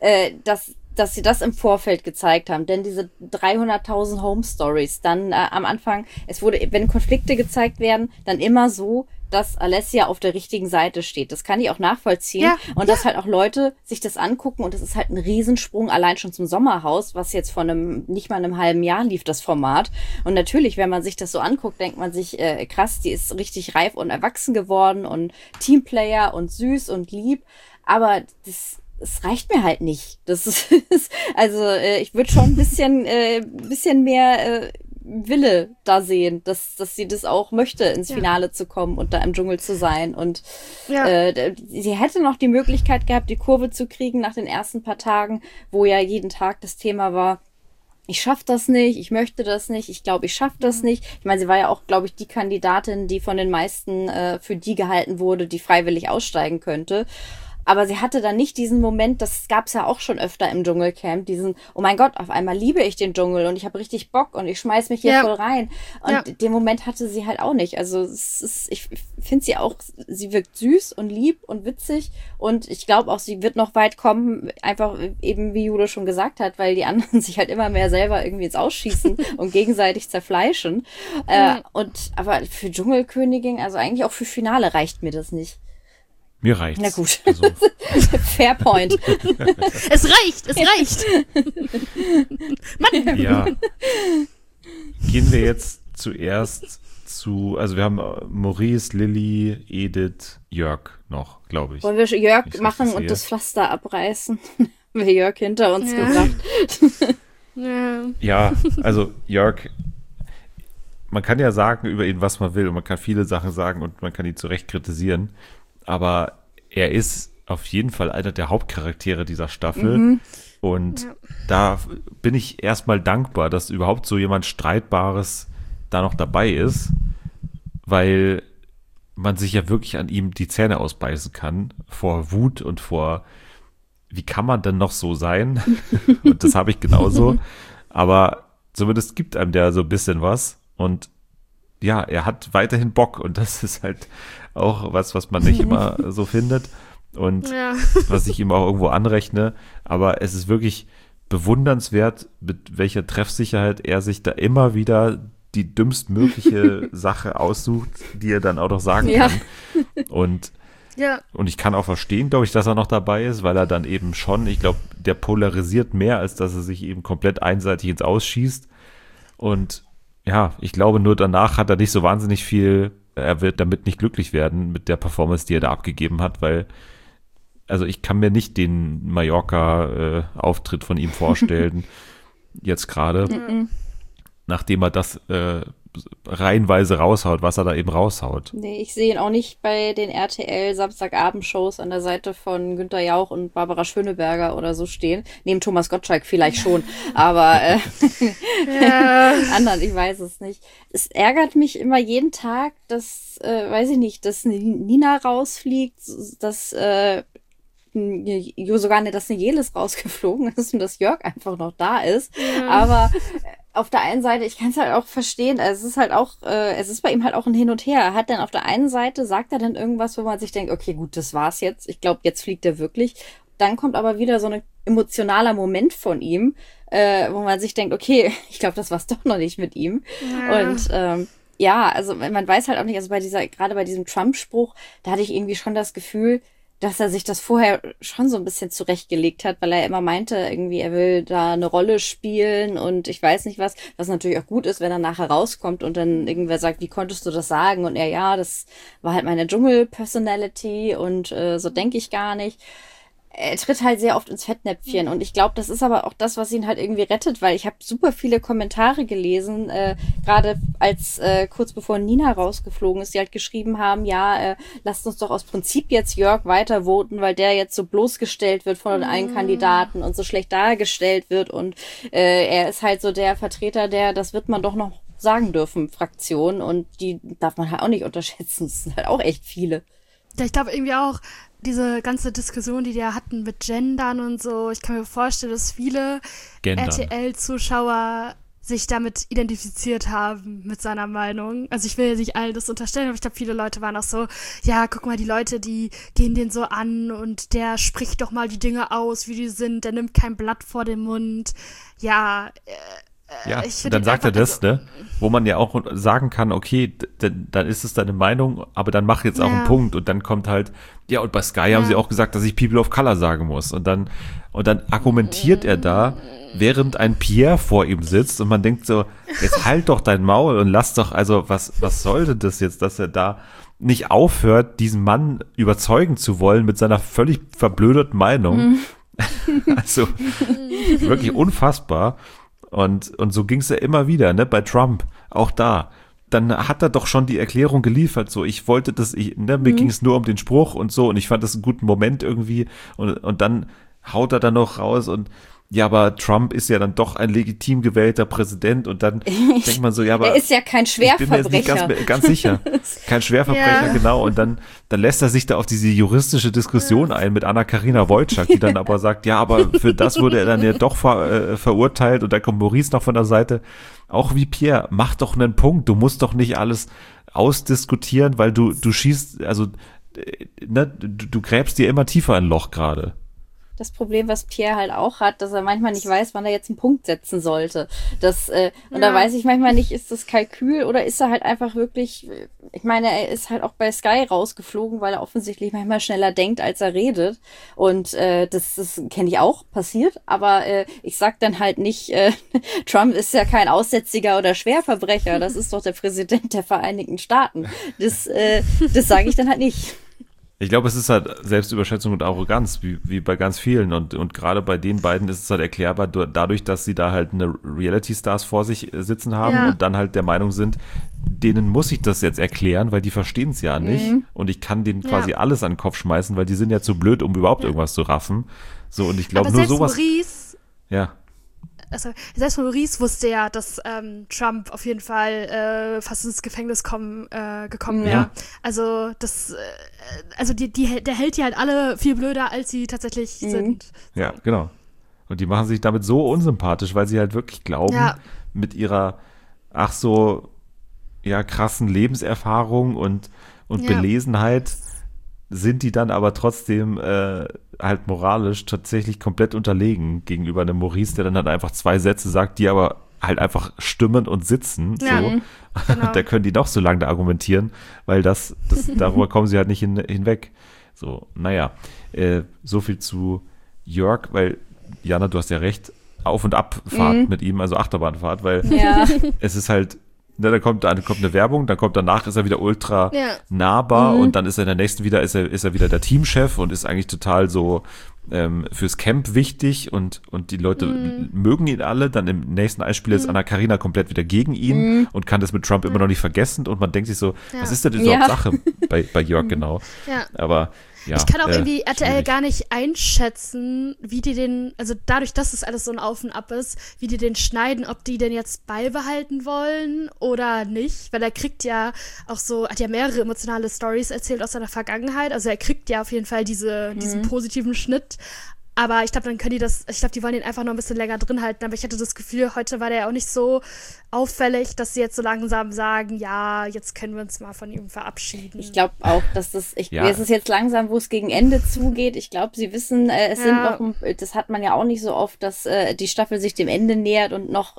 dass sie das im Vorfeld gezeigt haben, denn diese 300.000 Home-Stories, dann am Anfang, es wurde, wenn Konflikte gezeigt werden, dann immer so, dass Alessia auf der richtigen Seite steht. Das kann ich auch nachvollziehen. Und dass halt auch Leute sich das angucken und das ist halt ein Riesensprung allein schon zum Sommerhaus, was jetzt vor nicht mal einem halben Jahr lief, das Format. Und natürlich, wenn man sich das so anguckt, denkt man sich, krass, die ist richtig reif und erwachsen geworden und Teamplayer und süß und lieb. Aber es reicht mir halt nicht. Das ist, also ich würde schon ein bisschen mehr Wille da sehen, dass sie das auch möchte, ins Finale zu kommen und da im Dschungel zu sein. Und sie hätte noch die Möglichkeit gehabt, die Kurve zu kriegen nach den ersten paar Tagen, wo ja jeden Tag das Thema war, ich schaff das nicht, ich möchte das nicht, ich glaube, ich schaff das nicht. Ich meine, sie war ja auch, glaube ich, die Kandidatin, die von den meisten für die gehalten wurde, die freiwillig aussteigen könnte. Aber sie hatte dann nicht diesen Moment, das gab's ja auch schon öfter im Dschungelcamp, diesen, oh mein Gott, auf einmal liebe ich den Dschungel und ich habe richtig Bock und ich schmeiß mich hier voll rein. Und den Moment hatte sie halt auch nicht. Also ich finde sie auch, sie wirkt süß und lieb und witzig und ich glaube auch, sie wird noch weit kommen, einfach eben wie Jule schon gesagt hat, weil die anderen sich halt immer mehr selber irgendwie ins Ausschießen und gegenseitig zerfleischen. Aber für Dschungelkönigin, also eigentlich auch für Finale reicht mir das nicht. Mir reicht's. Na gut. Also. Fair point. Es reicht. Mann. Ja. Gehen wir jetzt zuerst zu, also wir haben Maurice, Lilly, Edith, Jörg noch, glaube ich. Wollen wir Jörg Ich machen sehe. und das Pflaster abreißen? Wir Jörg hinter uns Ja. gebracht. Ja. Ja, also Jörg, man kann ja sagen über ihn, was man will, und man kann viele Sachen sagen und man kann ihn zu Recht kritisieren, aber er ist auf jeden Fall einer der Hauptcharaktere dieser Staffel und da bin ich erstmal dankbar, dass überhaupt so jemand Streitbares da noch dabei ist, weil man sich ja wirklich an ihm die Zähne ausbeißen kann vor Wut und vor, wie kann man denn noch so sein? Und das habe ich genauso. Aber zumindest gibt einem der so ein bisschen was. Und ja, er hat weiterhin Bock. Und das ist halt auch was man nicht immer so findet. Und Ja. was ich ihm auch irgendwo anrechne. Aber es ist wirklich bewundernswert, mit welcher Treffsicherheit er sich da immer wieder die dümmstmögliche Sache aussucht, die er dann auch noch sagen Ja. kann. Und Ja. ich kann auch verstehen, glaube ich, dass er noch dabei ist, weil er dann eben schon, ich glaube, der polarisiert mehr, als dass er sich eben komplett einseitig ins Ausschießt. Und ja, ich glaube, nur danach hat er nicht so wahnsinnig viel, er wird damit nicht glücklich werden mit der Performance, die er da abgegeben hat, weil, also ich kann mir nicht den Mallorca-Auftritt von ihm vorstellen, jetzt gerade, nachdem er das reihenweise raushaut, was er da eben raushaut. Nee, ich sehe ihn auch nicht bei den RTL Samstagabend-Shows an der Seite von Günther Jauch und Barbara Schöneberger oder so stehen. Neben Thomas Gottschalk vielleicht schon, aber anderen, ich weiß es nicht. Es ärgert mich immer jeden Tag, dass, weiß ich nicht, dass Nina rausfliegt, dass sogar nicht, dass eine Jelis rausgeflogen ist und dass Jörg einfach noch da ist. Aber auf der einen Seite, ich kann es halt auch verstehen, also es ist halt auch, es ist bei ihm halt auch ein Hin und Her. Er hat dann auf der einen Seite, sagt er dann irgendwas, wo man sich denkt, okay, gut, das war's jetzt. Ich glaube, jetzt fliegt er wirklich. Dann kommt aber wieder so ein emotionaler Moment von ihm, wo man sich denkt, okay, ich glaube, das war's doch noch nicht mit ihm. Ja. Und ja, also man weiß halt auch nicht, also gerade bei diesem Trump-Spruch, da hatte ich irgendwie schon das Gefühl, dass er sich das vorher schon so ein bisschen zurechtgelegt hat, weil er immer meinte, irgendwie, er will da eine Rolle spielen und ich weiß nicht was natürlich auch gut ist, wenn er nachher rauskommt und dann irgendwer sagt, wie konntest du das sagen? Und er, ja, das war halt meine Dschungel-Personality und so denke ich gar nicht. Er tritt halt sehr oft ins Fettnäpfchen und ich glaube, das ist aber auch das, was ihn halt irgendwie rettet, weil ich habe super viele Kommentare gelesen, gerade als kurz bevor Nina rausgeflogen ist, die halt geschrieben haben, ja, lasst uns doch aus Prinzip jetzt Jörg weiter voten, weil der jetzt so bloßgestellt wird von allen Kandidaten und so schlecht dargestellt wird und er ist halt so der Vertreter der, das wird man doch noch sagen dürfen, Fraktion und die darf man halt auch nicht unterschätzen, es sind halt auch echt viele. Ja, ich glaube irgendwie auch, diese ganze Diskussion, die die ja hatten mit Gendern und so, ich kann mir vorstellen, dass viele Gendern. RTL-Zuschauer sich damit identifiziert haben, mit seiner Meinung. Also ich will ja nicht allen das unterstellen, aber ich glaube, viele Leute waren auch so, ja, guck mal, die Leute, die gehen den so an und der spricht doch mal die Dinge aus, wie die sind, der nimmt kein Blatt vor den Mund. Ja, Ja, ich und find dann ihn sagt er einfach- das, ne? Wo man ja auch sagen kann, okay, dann ist es deine Meinung, aber dann mach jetzt auch Ja. einen Punkt und dann kommt halt, ja, und bei Sky haben sie auch gesagt, dass ich People of Color sagen muss und dann argumentiert er da, während ein Pierre vor ihm sitzt und man denkt so, jetzt halt doch dein Maul und lass doch, also was sollte das jetzt, dass er da nicht aufhört, diesen Mann überzeugen zu wollen mit seiner völlig verblödeten Meinung. Also wirklich unfassbar. Und so ging es ja immer wieder, ne, bei Trump, auch da. Dann hat er doch schon die Erklärung geliefert, so, ich wollte das, mir ging es nur um den Spruch und so, und ich fand das einen guten Moment irgendwie, und dann haut er dann noch raus und, ja, aber Trump ist ja dann doch ein legitim gewählter Präsident, und dann denkt man so, ja, aber Er ist ja kein ich bin mir jetzt Schwerverbrecher. nicht ganz sicher. Kein Schwerverbrecher, Ja. genau. Und dann lässt er sich da auf diese juristische Diskussion ein mit Anna-Karina Wojcik, die dann aber sagt, ja, aber für das wurde er dann ja doch verurteilt. Und dann kommt Maurice noch von der Seite. Auch wie Pierre, mach doch einen Punkt. Du musst doch nicht alles ausdiskutieren, weil du schießt, also, ne, du gräbst dir immer tiefer ein Loch gerade. das Problem, was Pierre halt auch hat, dass er manchmal nicht weiß, wann er jetzt einen Punkt setzen sollte. Und da weiß ich manchmal nicht, ist das Kalkül oder ist er halt einfach wirklich, ich meine, er ist halt auch bei Sky rausgeflogen, weil er offensichtlich manchmal schneller denkt, als er redet. Und das kenne ich auch, passiert. Aber ich sag dann halt nicht, Trump ist ja kein Aussätziger oder Schwerverbrecher, das ist doch der Präsident der Vereinigten Staaten. Das sage ich dann halt nicht. Ich glaube, es ist halt Selbstüberschätzung und Arroganz, wie bei ganz vielen. Und gerade bei den beiden ist es halt erklärbar, dadurch, dass sie da halt eine Reality-Stars vor sich sitzen haben und dann halt der Meinung sind, denen muss ich das jetzt erklären, weil die verstehen es ja nicht. Und ich kann denen quasi alles an den Kopf schmeißen, weil die sind ja zu blöd, um überhaupt irgendwas zu raffen. So, und ich glaube, nur sowas. Maurice, ja. Also, selbst Maurice wusste ja, dass Trump auf jeden Fall fast ins Gefängnis gekommen wäre. Also der hält die halt alle viel blöder, als sie tatsächlich sind. Ja, genau. Und die machen sich damit so unsympathisch, weil sie halt wirklich glauben, mit ihrer krassen Lebenserfahrung und Belesenheit sind die dann aber trotzdem halt moralisch tatsächlich komplett unterlegen gegenüber einem Maurice, der dann halt einfach 2 Sätze sagt, die aber halt einfach stimmen und sitzen. Ja, so. genau. Da können die noch so lange da argumentieren, weil darüber kommen sie halt nicht hinweg. So, naja, so viel zu Jörg, weil, Jana, du hast ja recht, Auf- und Abfahrt mit ihm, also Achterbahnfahrt, weil es ist halt, da kommt eine Werbung, dann kommt danach, ist er wieder ultra nahbar und dann ist er in der nächsten wieder, ist er wieder der Teamchef und ist eigentlich total so fürs Camp wichtig und die Leute mögen ihn alle. Dann im nächsten Einspieler ist Anna-Karina komplett wieder gegen ihn und kann das mit Trump immer noch nicht vergessen und man denkt sich so, was ist denn überhaupt Sache bei Jörg genau? Ja. Aber ja, ich kann auch irgendwie RTL schwierig. gar nicht einschätzen, wie die den, also dadurch, dass es alles so ein Auf und Ab ist, wie die den schneiden, ob die den jetzt beibehalten wollen oder nicht, weil er kriegt ja auch so, hat ja mehrere emotionale Storys erzählt aus seiner Vergangenheit, also er kriegt ja auf jeden Fall diesen positiven Schnitt, aber ich glaube, die wollen ihn einfach noch ein bisschen länger drin halten, aber ich hatte das Gefühl, heute war der ja auch nicht so auffällig, dass sie jetzt so langsam sagen, ja, jetzt können wir uns mal von ihm verabschieden. Ich glaube auch, dass es ist jetzt langsam, wo es gegen Ende zugeht. Ich glaube, sie wissen, es sind noch, das hat man ja auch nicht so oft, dass die Staffel sich dem Ende nähert und noch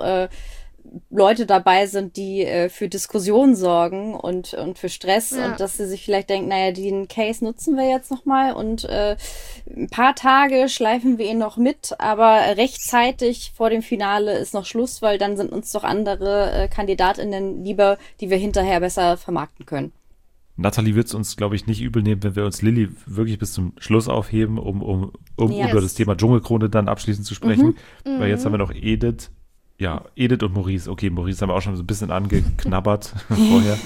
Leute dabei sind, die für Diskussionen sorgen und für Stress und dass sie sich vielleicht denken, naja, den Case nutzen wir jetzt nochmal und ein paar Tage schleifen wir ihn noch mit, aber rechtzeitig vor dem Finale ist noch Schluss, weil dann sind uns doch andere KandidatInnen lieber, die wir hinterher besser vermarkten können. Nathalie wird es uns, glaube ich, nicht übel nehmen, wenn wir uns Lilly wirklich bis zum Schluss aufheben, um über das Thema Dschungelkrone dann abschließend zu sprechen, weil jetzt haben wir noch Edith. Ja, Edith und Maurice. Okay, Maurice haben wir auch schon so ein bisschen angeknabbert vorher.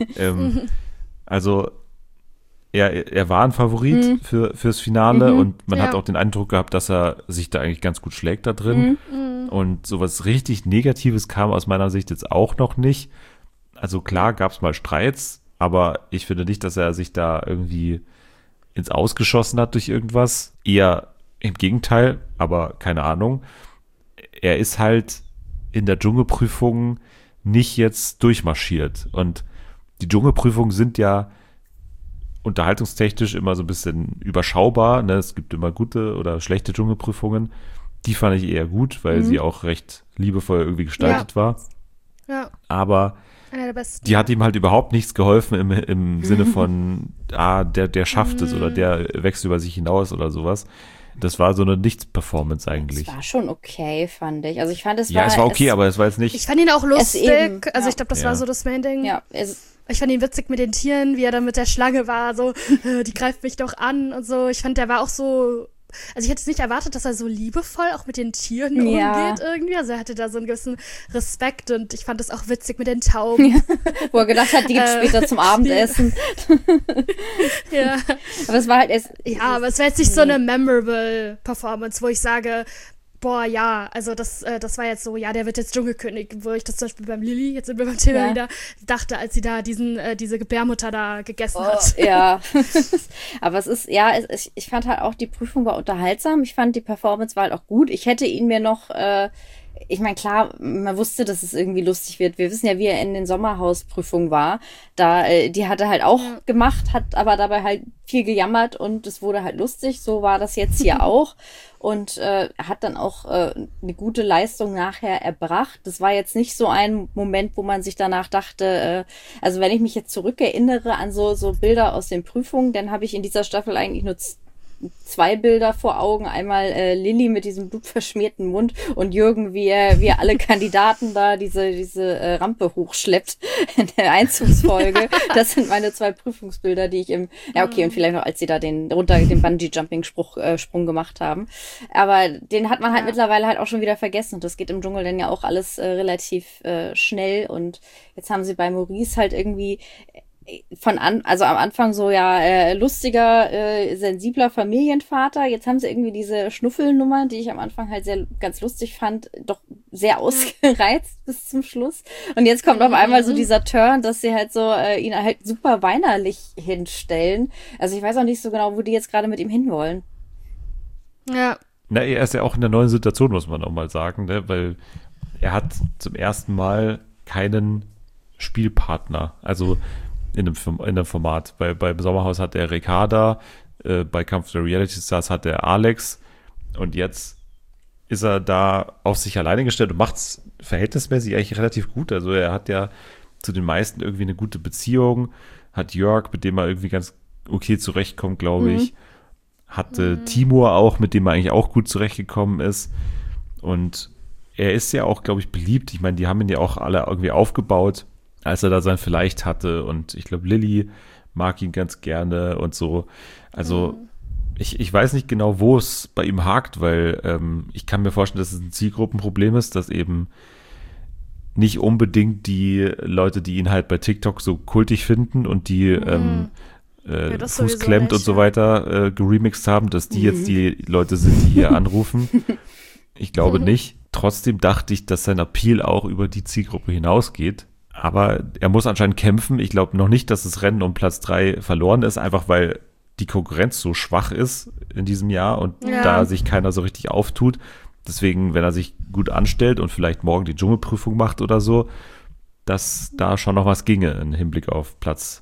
Also, er war ein Favorit fürs Finale und man hat auch den Eindruck gehabt, dass er sich da eigentlich ganz gut schlägt da drin. Und sowas richtig Negatives kam aus meiner Sicht jetzt auch noch nicht. Also klar gab es mal Streits, aber ich finde nicht, dass er sich da irgendwie ins Ausgeschossen hat durch irgendwas. Eher im Gegenteil, aber keine Ahnung. Er ist halt in der Dschungelprüfung nicht jetzt durchmarschiert. Und die Dschungelprüfungen sind ja unterhaltungstechnisch immer so ein bisschen überschaubar. Ne? Es gibt immer gute oder schlechte Dschungelprüfungen. Die fand ich eher gut, weil sie auch recht liebevoll irgendwie gestaltet war. Ja. Aber einer der besten. Die hat ihm halt überhaupt nichts geholfen im Sinne von, der schafft es oder der wächst über sich hinaus oder sowas. Das war so eine Nichts-Performance eigentlich. Es war schon okay, fand ich. Also ich fand, es war okay, aber es war jetzt nicht. Ich fand ihn auch lustig. Also ich glaube, das Ja. war so das Main-Ding. Ja, Ich fand ihn witzig mit den Tieren, wie er dann mit der Schlange war, so, die greift mich doch an und so. Ich fand, der war auch so, also ich hätte es nicht erwartet, dass er so liebevoll auch mit den Tieren umgeht irgendwie. Also er hatte da so einen gewissen Respekt und ich fand es auch witzig mit den Tauben. wo er gedacht hat, die gibt's später zum Abendessen. Ja. Aber es war halt Aber es wäre jetzt nicht so eine memorable Performance, wo ich sage, boah, ja, also das war jetzt so, ja, der wird jetzt Dschungelkönig, wo ich das zum Beispiel beim Lilly, jetzt sind wir beim Thema wieder, dachte, als sie da diese Gebärmutter da gegessen hat. Ja, aber es ist, ich fand halt auch, die Prüfung war unterhaltsam, ich fand die Performance war halt auch gut, ich hätte ihn mir noch ich meine, klar, man wusste, dass es irgendwie lustig wird. Wir wissen ja, wie er in den Sommerhausprüfungen war. Die hat er halt auch gemacht, hat aber dabei halt viel gejammert und es wurde halt lustig. So war das jetzt hier auch. Und hat dann auch eine gute Leistung nachher erbracht. Das war jetzt nicht so ein Moment, wo man sich danach dachte, also wenn ich mich jetzt zurückerinnere an so Bilder aus den Prüfungen, dann habe ich in dieser Staffel eigentlich nur 2 Bilder vor Augen. Einmal Lilly mit diesem blutverschmierten Mund und Jürgen, wie er alle Kandidaten da diese Rampe hochschleppt in der Einzugsfolge. Das sind meine 2 Prüfungsbilder, die ich und vielleicht noch, als sie da den Bungee-Jumping-Sprung gemacht haben. Aber den hat man halt mittlerweile halt auch schon wieder vergessen. Und das geht im Dschungel dann ja auch alles relativ schnell. Und jetzt haben sie bei Maurice halt irgendwie also am Anfang so, lustiger, sensibler Familienvater. Jetzt haben sie irgendwie diese Schnuffelnummer, die ich am Anfang halt ganz lustig fand, doch sehr ausgereizt bis zum Schluss. Und jetzt kommt auf einmal so dieser Turn, dass sie halt so ihn halt super weinerlich hinstellen. Also ich weiß auch nicht so genau, wo die jetzt gerade mit ihm hinwollen. Ja. Na, er ist ja auch in der neuen Situation, muss man auch mal sagen, ne? Weil er hat zum ersten Mal keinen Spielpartner. Also in einem Format. Beim Sommerhaus hat er Ricarda, bei Kampf der Reality Stars hat er Alex und jetzt ist er da auf sich alleine gestellt und macht es verhältnismäßig eigentlich relativ gut. Also er hat ja zu den meisten irgendwie eine gute Beziehung, hat Jörg, mit dem er irgendwie ganz okay zurechtkommt, glaube ich. Hatte Timur auch, mit dem er eigentlich auch gut zurechtgekommen ist. Und er ist ja auch, glaube ich, beliebt. Ich meine, die haben ihn ja auch alle irgendwie aufgebaut, als er da sein Vielleicht hatte. Und ich glaube, Lilly mag ihn ganz gerne und so. Also ich weiß nicht genau, wo es bei ihm hakt, weil ich kann mir vorstellen, dass es ein Zielgruppenproblem ist, dass eben nicht unbedingt die Leute, die ihn halt bei TikTok so kultig finden und die Fuß klemmt und so weiter geremixed haben, dass die jetzt die Leute sind, die hier anrufen. Ich glaube nicht. Trotzdem dachte ich, dass sein Appeal auch über die Zielgruppe hinausgeht. Aber er muss anscheinend kämpfen. Ich glaube noch nicht, dass das Rennen um Platz 3 verloren ist, einfach weil die Konkurrenz so schwach ist in diesem Jahr und da sich keiner so richtig auftut. Deswegen, wenn er sich gut anstellt und vielleicht morgen die Dschungelprüfung macht oder so, dass da schon noch was ginge im Hinblick auf Platz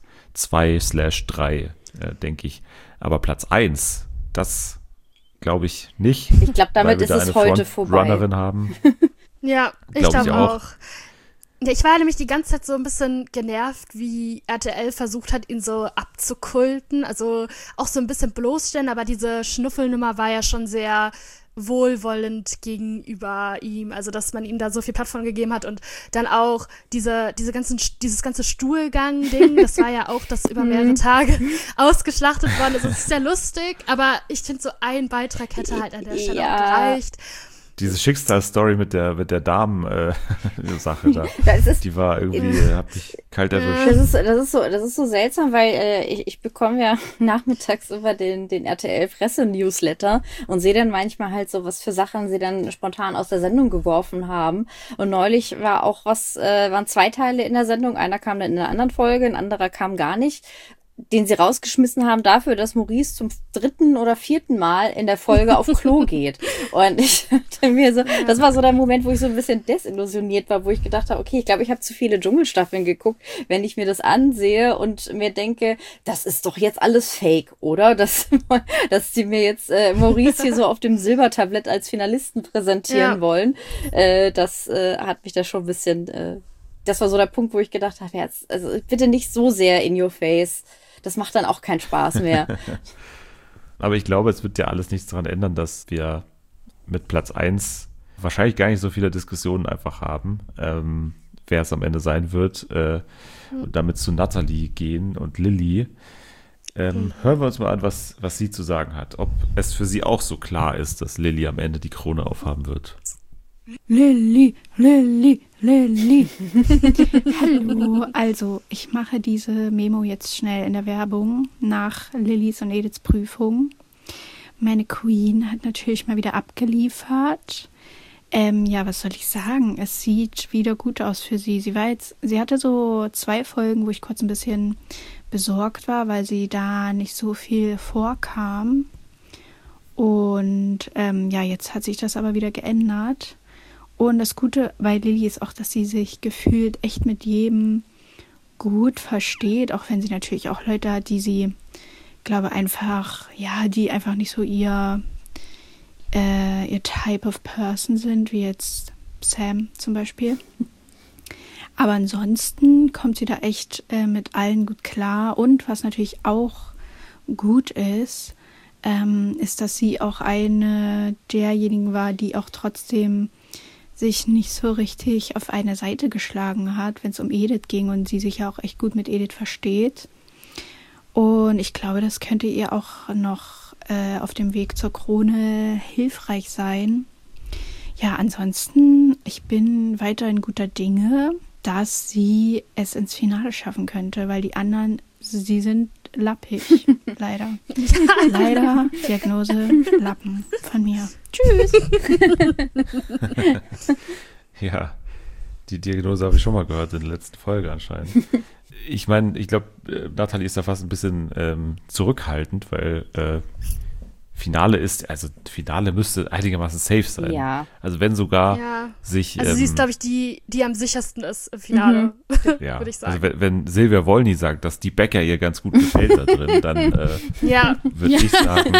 2/3, denke ich. Aber Platz 1, das glaube ich nicht. Ich glaube, damit ist es heute vorbei. Runnerin haben. Ja, ich glaube auch. Ja, ich war nämlich die ganze Zeit so ein bisschen genervt, wie RTL versucht hat, ihn so abzukulten. Also auch so ein bisschen bloßstellen, aber diese Schnuffelnummer war ja schon sehr wohlwollend gegenüber ihm. Also, dass man ihm da so viel Plattform gegeben hat und dann auch dieses ganze Stuhlgang-Ding, das war ja auch das über mehrere Tage ausgeschlachtet worden. Also, es ist sehr lustig, aber ich finde, so ein Beitrag hätte halt an der Stelle auch gereicht. Diese Schicksalsstory mit der Damen-Sache da, die war irgendwie, hat mich kalt erwischt. Das ist so seltsam, weil ich bekomme ja nachmittags über den RTL-Presse-Newsletter und sehe dann manchmal halt so, was für Sachen sie dann spontan aus der Sendung geworfen haben. Und neulich war auch waren 2 Teile in der Sendung, einer kam dann in einer anderen Folge, ein anderer kam gar nicht, den sie rausgeschmissen haben dafür, dass Maurice zum 3. oder 4. Mal in der Folge auf Klo geht. Und ich dachte mir so, das war so der Moment, wo ich so ein bisschen desillusioniert war, wo ich gedacht habe, okay, ich glaube, ich habe zu viele Dschungelstaffeln geguckt, wenn ich mir das ansehe und mir denke, das ist doch jetzt alles Fake, oder? Dass sie mir jetzt Maurice hier so auf dem Silbertablett als Finalisten präsentieren wollen. Das hat mich da schon ein bisschen... das war so der Punkt, wo ich gedacht habe, jetzt, also bitte nicht so sehr in your face. Das macht dann auch keinen Spaß mehr. Aber ich glaube, es wird ja alles nichts daran ändern, dass wir mit Platz 1 wahrscheinlich gar nicht so viele Diskussionen einfach haben, wer es am Ende sein wird. Und damit zu Natalie gehen und Lilly. Hören wir uns mal an, was sie zu sagen hat. Ob es für sie auch so klar ist, dass Lilly am Ende die Krone aufhaben wird. Lilly. Hallo, also ich mache diese Memo jetzt schnell in der Werbung nach Lillys und Ediths Prüfung. Meine Queen hat natürlich mal wieder abgeliefert. Was soll ich sagen? Es sieht wieder gut aus für sie. Sie hatte so 2 Folgen, wo ich kurz ein bisschen besorgt war, weil sie da nicht so viel vorkam. Und jetzt hat sich das aber wieder geändert. Und das Gute bei Lily ist auch, dass sie sich gefühlt echt mit jedem gut versteht, auch wenn sie natürlich auch Leute hat, die sie, glaube einfach, ja, die einfach nicht so ihr Type of Person sind, wie jetzt Sam zum Beispiel. Aber ansonsten kommt sie da echt mit allen gut klar. Und was natürlich auch gut ist, dass sie auch eine derjenigen war, die auch trotzdem sich nicht so richtig auf eine Seite geschlagen hat, wenn es um Edith ging und sie sich ja auch echt gut mit Edith versteht. Und ich glaube, das könnte ihr auch noch auf dem Weg zur Krone hilfreich sein. Ja, ansonsten, ich bin weiterhin guter Dinge, dass sie es ins Finale schaffen könnte, weil die anderen, sie sind lappig, leider. Leider, Diagnose Lappen von mir. Tschüss. Ja, die Diagnose habe ich schon mal gehört in der letzten Folge anscheinend. Ich meine, ich glaube, Nathalie ist da fast ein bisschen zurückhaltend, weil Finale müsste einigermaßen safe sein. Ja. Also wenn sogar sich... Also sie ist, glaube ich, die am sichersten ist im Finale, ja. würde ich sagen. Also wenn Silvia Wolny sagt, dass die Bäcker ihr ganz gut gefällt da drin, dann würde ich sagen,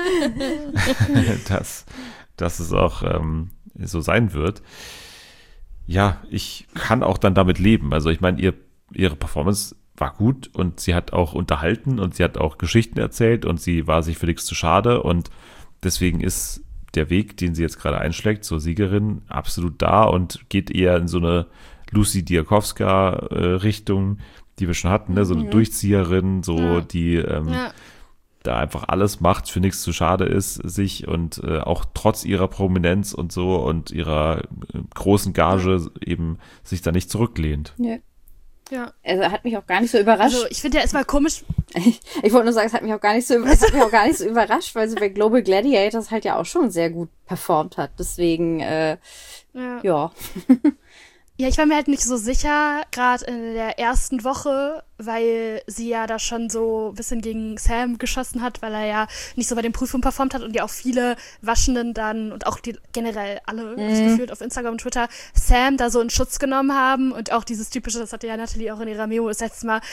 dass es auch so sein wird. Ja, ich kann auch dann damit leben. Also ich meine, ihre Performance war gut und sie hat auch unterhalten und sie hat auch Geschichten erzählt und sie war sich für nichts zu schade und deswegen ist der Weg, den sie jetzt gerade einschlägt zur Siegerin, absolut da und geht eher in so eine Lucy Diakowska-Richtung, die wir schon hatten, ne? So eine Durchzieherin, die da einfach alles macht, für nichts zu schade ist, sich und auch trotz ihrer Prominenz und so und ihrer großen Gage eben sich da nicht zurücklehnt. Ja. Ja. Also hat mich auch gar nicht so überrascht. Also ich finde ja erstmal komisch. Ich wollte nur sagen, es hat mich auch gar nicht so überrascht, weil sie bei Global Gladiators halt ja auch schon sehr gut performt hat. Deswegen, ja. Ja, ich war mir halt nicht so sicher, gerade in der ersten Woche, weil sie ja da schon so ein bisschen gegen Sam geschossen hat, weil er ja nicht so bei den Prüfungen performt hat und ja auch viele Waschenden dann und auch die generell alle gefühlt auf Instagram und Twitter Sam da so in Schutz genommen haben und auch dieses typische, das hatte ja Nathalie auch in ihrer Memo das letzte Mal,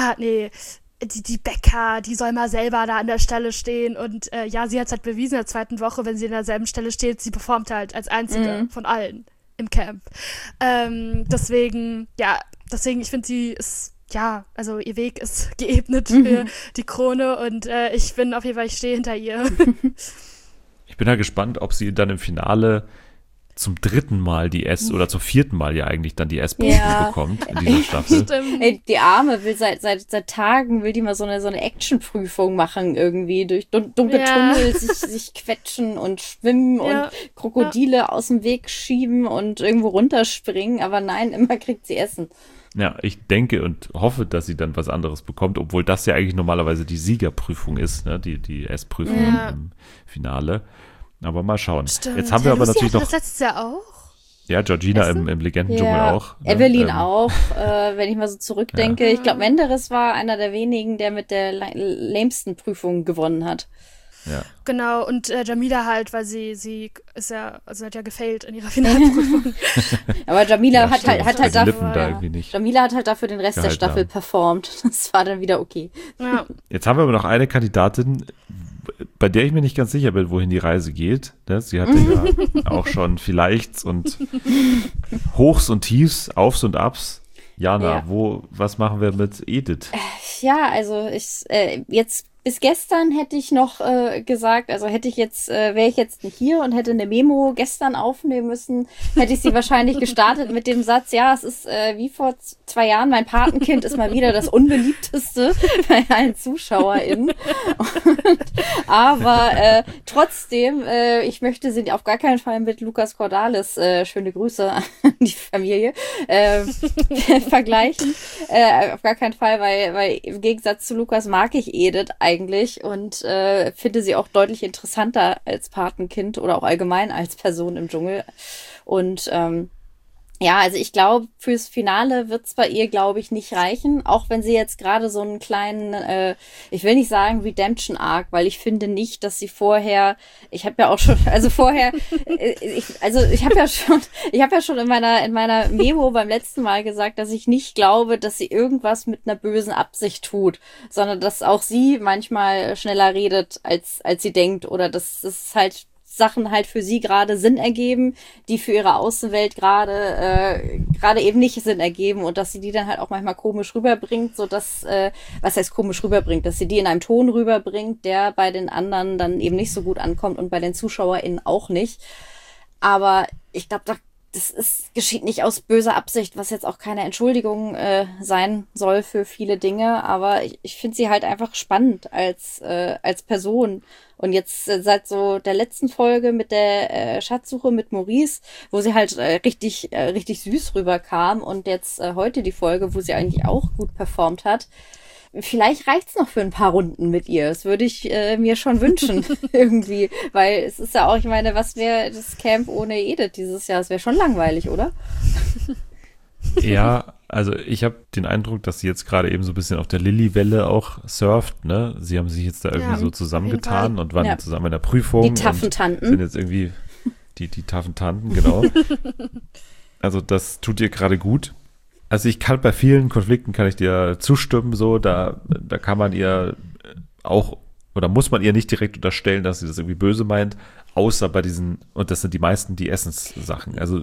die Bäcker, die soll mal selber da an der Stelle stehen und sie hat es halt bewiesen in der zweiten Woche, wenn sie an derselben Stelle steht, sie performt halt als einzige von allen im Camp. Deswegen, ich finde, sie ist, also ihr Weg ist geebnet für die Krone und ich stehe hinter ihr. Ich bin ja gespannt, ob sie dann im Finale zum dritten Mal oder zum vierten Mal ja eigentlich dann die S-Prüfung bekommt in dieser Staffel. Stimmt. Ey, die Arme will seit Tagen will die mal so eine Action-Prüfung machen irgendwie, durch dunkle Tunnel sich quetschen und schwimmen und Krokodile aus dem Weg schieben und irgendwo runterspringen, aber nein, immer kriegt sie Essen. Ja, ich denke und hoffe, dass sie dann was anderes bekommt, obwohl das ja eigentlich normalerweise die Siegerprüfung ist, ne? Die S-Prüfung im Finale. Aber mal schauen. Stimmt. Jetzt haben wir aber natürlich noch... Das letztes Jahr auch? Ja, Georgina im Legendendschungel auch. Ne? Evelyn auch, wenn ich mal so zurückdenke. Ja. Ich glaube, Menderes war einer der wenigen, der mit der lämsten Prüfung gewonnen hat. Ja. Genau, und Jamila halt, weil sie ist ja, also hat ja gefailt in ihrer Finalprüfung. Aber Jamila hat halt dafür den Rest der Staffel performt. Das war dann wieder okay. Ja. Jetzt haben wir aber noch eine Kandidatin, bei der ich mir nicht ganz sicher bin, wohin die Reise geht. Ne? Sie hatte ja auch schon Vielleichts und Hochs und Tiefs, Aufs und Abs. Jana, was machen wir mit Edith? Ja, also jetzt bis gestern hätte ich noch gesagt, also wäre ich jetzt nicht hier und hätte eine Memo gestern aufnehmen müssen, hätte ich sie wahrscheinlich gestartet mit dem Satz, ja, es ist wie vor 2 Jahren, mein Patenkind ist mal wieder das Unbeliebteste bei allen ZuschauerInnen. Aber trotzdem, ich möchte sie auf gar keinen Fall mit Lukas Cordalis, schöne Grüße an die Familie, vergleichen. Auf gar keinen Fall, weil im Gegensatz zu Lukas mag ich Edith eigentlich und finde sie auch deutlich interessanter als Patenkind oder auch allgemein als Person im Dschungel. Und Ja, also ich glaube, fürs Finale wird's bei ihr, glaube ich, nicht reichen, auch wenn sie jetzt gerade so einen kleinen, ich will nicht sagen Redemption-Arc, weil ich finde nicht, dass sie vorher, ich habe ja auch schon, also vorher, ich habe ja schon in meiner Memo beim letzten Mal gesagt, dass ich nicht glaube, dass sie irgendwas mit einer bösen Absicht tut, sondern dass auch sie manchmal schneller redet, als sie denkt, oder dass es halt Sachen halt für sie gerade Sinn ergeben, die für ihre Außenwelt gerade eben nicht Sinn ergeben, und dass sie die dann halt auch manchmal komisch rüberbringt, so dass was heißt komisch rüberbringt, dass sie die in einem Ton rüberbringt, der bei den anderen dann eben nicht so gut ankommt und bei den ZuschauerInnen auch nicht. Aber ich glaube, geschieht nicht aus böser Absicht, was jetzt auch keine Entschuldigung sein soll für viele Dinge, aber ich finde sie halt einfach spannend als Person. Und jetzt seit so der letzten Folge mit der Schatzsuche mit Maurice, wo sie halt richtig süß rüberkam, und jetzt heute die Folge, wo sie eigentlich auch gut performt hat. Vielleicht reicht's noch für ein paar Runden mit ihr. Das würde ich mir schon wünschen, irgendwie. Weil es ist ja auch, ich meine, was wäre das Camp ohne Edith dieses Jahr? Es wäre schon langweilig, oder? Ja, also ich habe den Eindruck, dass sie jetzt gerade eben so ein bisschen auf der Lilly-Welle auch surft, ne? Sie haben sich jetzt da irgendwie so zusammengetan und waren zusammen in der Prüfung. Die taffen Tanten. Sind jetzt irgendwie die taffen Tanten, genau. Also das tut ihr gerade gut. Also ich kann bei vielen Konflikten kann ich dir zustimmen, so, da kann man ihr auch, oder muss man ihr nicht direkt unterstellen, dass sie das irgendwie böse meint, außer bei diesen, und das sind die meisten, die Essenssachen. Also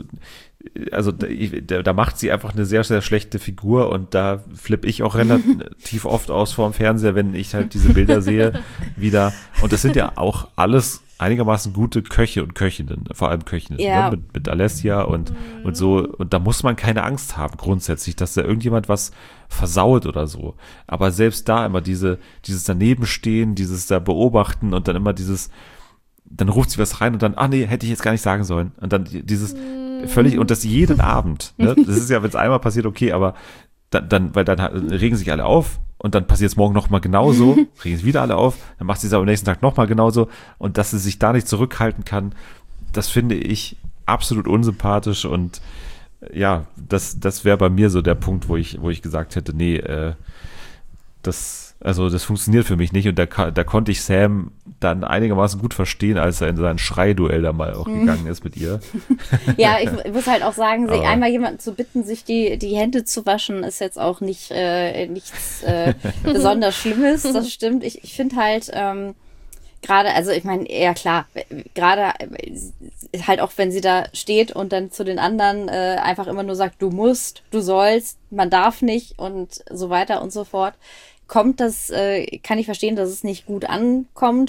da macht sie einfach eine sehr, sehr schlechte Figur, und da flippe ich auch relativ oft aus vorm Fernseher, wenn ich halt diese Bilder sehe, wieder. Und das sind ja auch alles einigermaßen gute Köche und Köchinnen, vor allem Köchinnen, ne? Mit Alessia und so. Und da muss man keine Angst haben, grundsätzlich, dass da irgendjemand was versaut oder so. Aber selbst da immer dieses Danebenstehen, dieses da beobachten und dann immer dann ruft sie was rein und dann, nee, hätte ich jetzt gar nicht sagen sollen. Und dann dieses völlig, und das jeden Abend, ne? Das ist ja, wenn es einmal passiert, okay, aber dann regen sich alle auf, und dann passiert es morgen nochmal genauso, regen sich wieder alle auf, dann macht sie es aber am nächsten Tag nochmal genauso, und dass sie sich da nicht zurückhalten kann, das finde ich absolut unsympathisch, und ja, das wäre bei mir so der Punkt, wo ich gesagt hätte, nee, das funktioniert für mich nicht, und da konnte ich Sam dann einigermaßen gut verstehen, als er in sein Schreiduell da mal auch gegangen ist mit ihr. Ja, ich muss halt auch sagen, einmal jemanden zu bitten, sich die Hände zu waschen, ist jetzt auch nichts besonders Schlimmes, das stimmt. Ich finde halt gerade, also ich meine, ja klar, gerade halt auch, wenn sie da steht und dann zu den anderen einfach immer nur sagt, du musst, du sollst, man darf nicht und so weiter und so fort, kann ich verstehen, dass es nicht gut ankommt.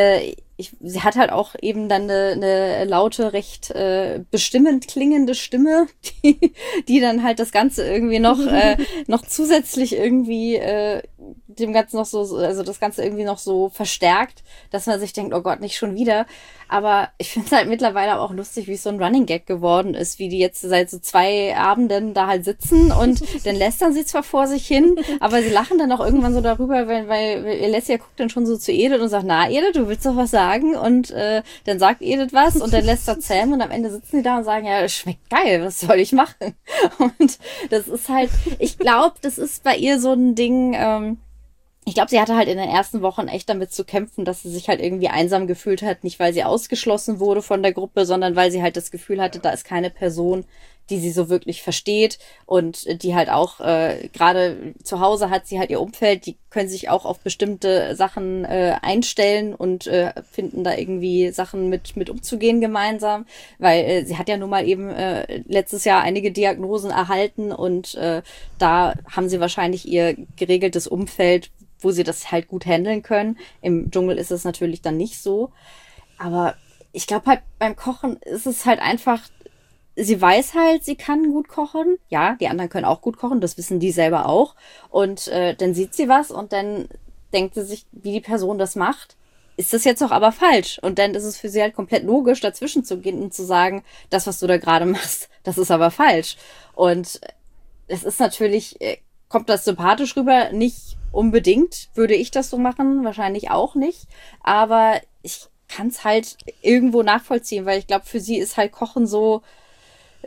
Sie hat halt auch eben dann eine laute, recht bestimmend klingende Stimme, die dann halt das Ganze irgendwie noch zusätzlich irgendwie dem Ganzen noch so, also das Ganze irgendwie noch so verstärkt, dass man sich denkt, oh Gott, nicht schon wieder. Aber ich finde es halt mittlerweile auch lustig, wie es so ein Running Gag geworden ist, wie die jetzt seit so 2 Abenden da halt sitzen, und dann lästern sie zwar vor sich hin, aber sie lachen dann auch irgendwann so darüber, weil Alessia guckt dann schon so zu Edith und sagt, na Edith, du willst doch was sagen, und dann sagt Edith was und dann lästert Sam, und am Ende sitzen die da und sagen, ja, das schmeckt geil, was soll ich machen? Und das ist halt, ich glaube, das ist bei ihr so ein Ding, ich glaube, sie hatte halt in den ersten Wochen echt damit zu kämpfen, dass sie sich halt irgendwie einsam gefühlt hat. Nicht, weil sie ausgeschlossen wurde von der Gruppe, sondern weil sie halt das Gefühl hatte, da ist keine Person, die sie so wirklich versteht, und die halt auch, gerade zu Hause hat sie halt ihr Umfeld, die können sich auch auf bestimmte Sachen einstellen und finden da irgendwie Sachen mit umzugehen gemeinsam, weil sie hat ja nun mal eben letztes Jahr einige Diagnosen erhalten, und da haben sie wahrscheinlich ihr geregeltes Umfeld, wo sie das halt gut handeln können. Im Dschungel ist es natürlich dann nicht so. Aber ich glaube halt, beim Kochen ist es halt einfach, sie weiß halt, sie kann gut kochen. Ja, die anderen können auch gut kochen, das wissen die selber auch. Und dann sieht sie was und dann denkt sie sich, wie die Person das macht. Ist das jetzt doch aber falsch? Und dann ist es für sie halt komplett logisch, dazwischen zu gehen und zu sagen, das, was du da gerade machst, das ist aber falsch. Und es ist natürlich, kommt das sympathisch rüber? Nicht unbedingt. Würde ich das so machen? Wahrscheinlich auch nicht. Aber ich kann es halt irgendwo nachvollziehen, weil ich glaube, für sie ist halt Kochen so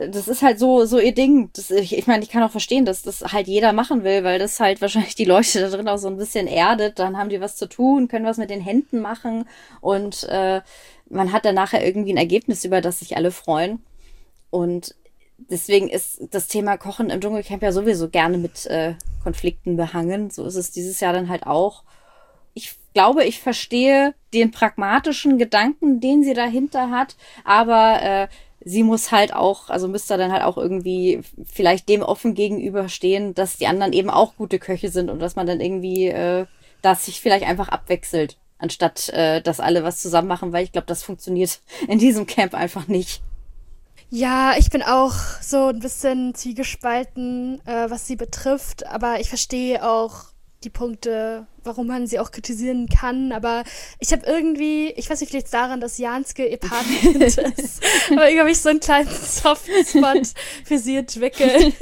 das ist halt so ihr Ding. Ich meine, ich kann auch verstehen, dass das halt jeder machen will, weil das halt wahrscheinlich die Leute da drin auch so ein bisschen erdet. Dann haben die was zu tun, können was mit den Händen machen und man hat dann nachher irgendwie ein Ergebnis, über das sich alle freuen. Und deswegen ist das Thema Kochen im Dschungelcamp ja sowieso gerne mit Konflikten behangen. So ist es dieses Jahr dann halt auch. Ich glaube, ich verstehe den pragmatischen Gedanken, den sie dahinter hat, aber sie muss halt auch, also müsste dann halt auch irgendwie vielleicht dem offen gegenüberstehen, dass die anderen eben auch gute Köche sind und dass man dann irgendwie das sich vielleicht einfach abwechselt, anstatt dass alle was zusammen machen, weil ich glaube, das funktioniert in diesem Camp einfach nicht. Ja, ich bin auch so ein bisschen zwiegespalten, was sie betrifft, aber ich verstehe auch die Punkte, warum man sie auch kritisieren kann, aber ich habe irgendwie, ich weiß nicht, vielleicht daran, dass Janske ihr Patenkind ist, aber irgendwie habe ich so einen kleinen Softspot für sie entwickelt.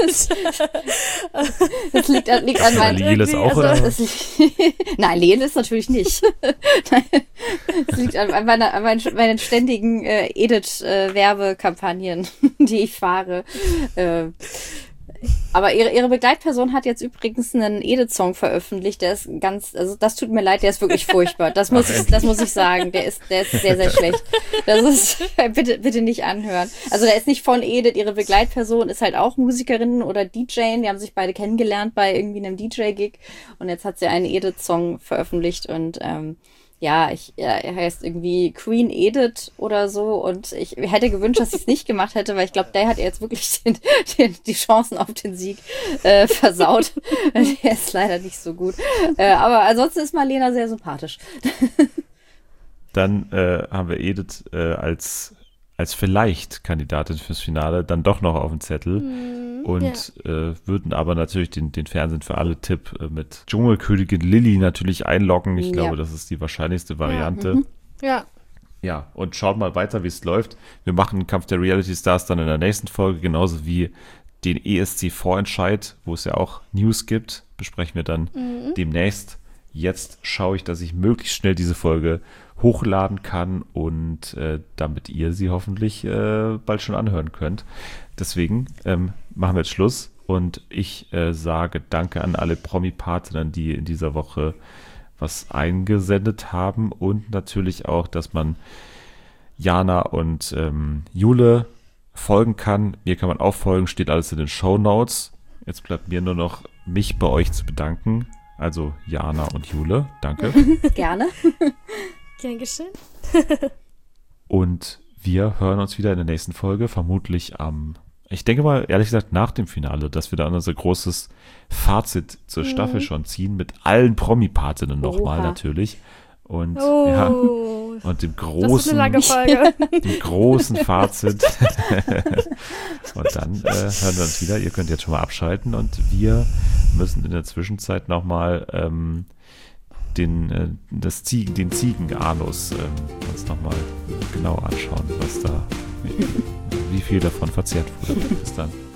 Das liegt an meinen... Lieles auch, oder? Nein, Lieles natürlich nicht. Das liegt an meinen ständigen Edith-Werbekampagnen, die ich fahre. Aber ihre Begleitperson hat jetzt übrigens einen Edith-Song veröffentlicht, der ist also das tut mir leid, der ist wirklich furchtbar. Das muss ich sagen, der ist sehr, sehr schlecht. Das ist, bitte nicht anhören. Also der ist nicht von Edith, ihre Begleitperson ist halt auch Musikerin oder DJ, die haben sich beide kennengelernt bei irgendwie einem DJ-Gig und jetzt hat sie einen Edith-Song veröffentlicht und er heißt irgendwie Queen Edith oder so und ich hätte gewünscht, dass sie es nicht gemacht hätte, weil ich glaube, der hat jetzt wirklich die Chancen auf den Sieg versaut. Der ist leider nicht so gut. Aber ansonsten ist Marlena sehr sympathisch. Dann haben wir Edith als vielleicht Kandidatin fürs Finale dann doch noch auf dem Zettel und würden aber natürlich den Fernsehen für alle Tipp mit Dschungelkönigin Lilly natürlich einloggen. Ich glaube, das ist die wahrscheinlichste Variante. Ja. Ja, und schaut mal weiter, wie es läuft. Wir machen den Kampf der Reality Stars dann in der nächsten Folge, genauso wie den ESC-Vorentscheid, wo es ja auch News gibt, besprechen wir dann demnächst. Jetzt schaue ich, dass ich möglichst schnell diese Folge hochladen kann und damit ihr sie hoffentlich bald schon anhören könnt. Deswegen machen wir jetzt Schluss und ich sage Danke an alle Promi-Partinnen, die in dieser Woche was eingesendet haben und natürlich auch, dass man Jana und Jule folgen kann. Mir kann man auch folgen, steht alles in den Shownotes. Jetzt bleibt mir nur noch, mich bei euch zu bedanken. Also Jana und Jule, danke. Gerne. Gern geschehen. Und wir hören uns wieder in der nächsten Folge, vermutlich ich denke mal, ehrlich gesagt, nach dem Finale, dass wir da unser großes Fazit zur Staffel schon ziehen, mit allen Promi-Partinnen nochmal natürlich. Und und dem großen, das ist eine lange Folge. dem großen Fazit. Und dann hören wir uns wieder. Ihr könnt jetzt schon mal abschalten und wir müssen in der Zwischenzeit nochmal den Ziegenanus uns nochmal genau anschauen, was da, wie viel davon verzehrt wurde. Bis dann.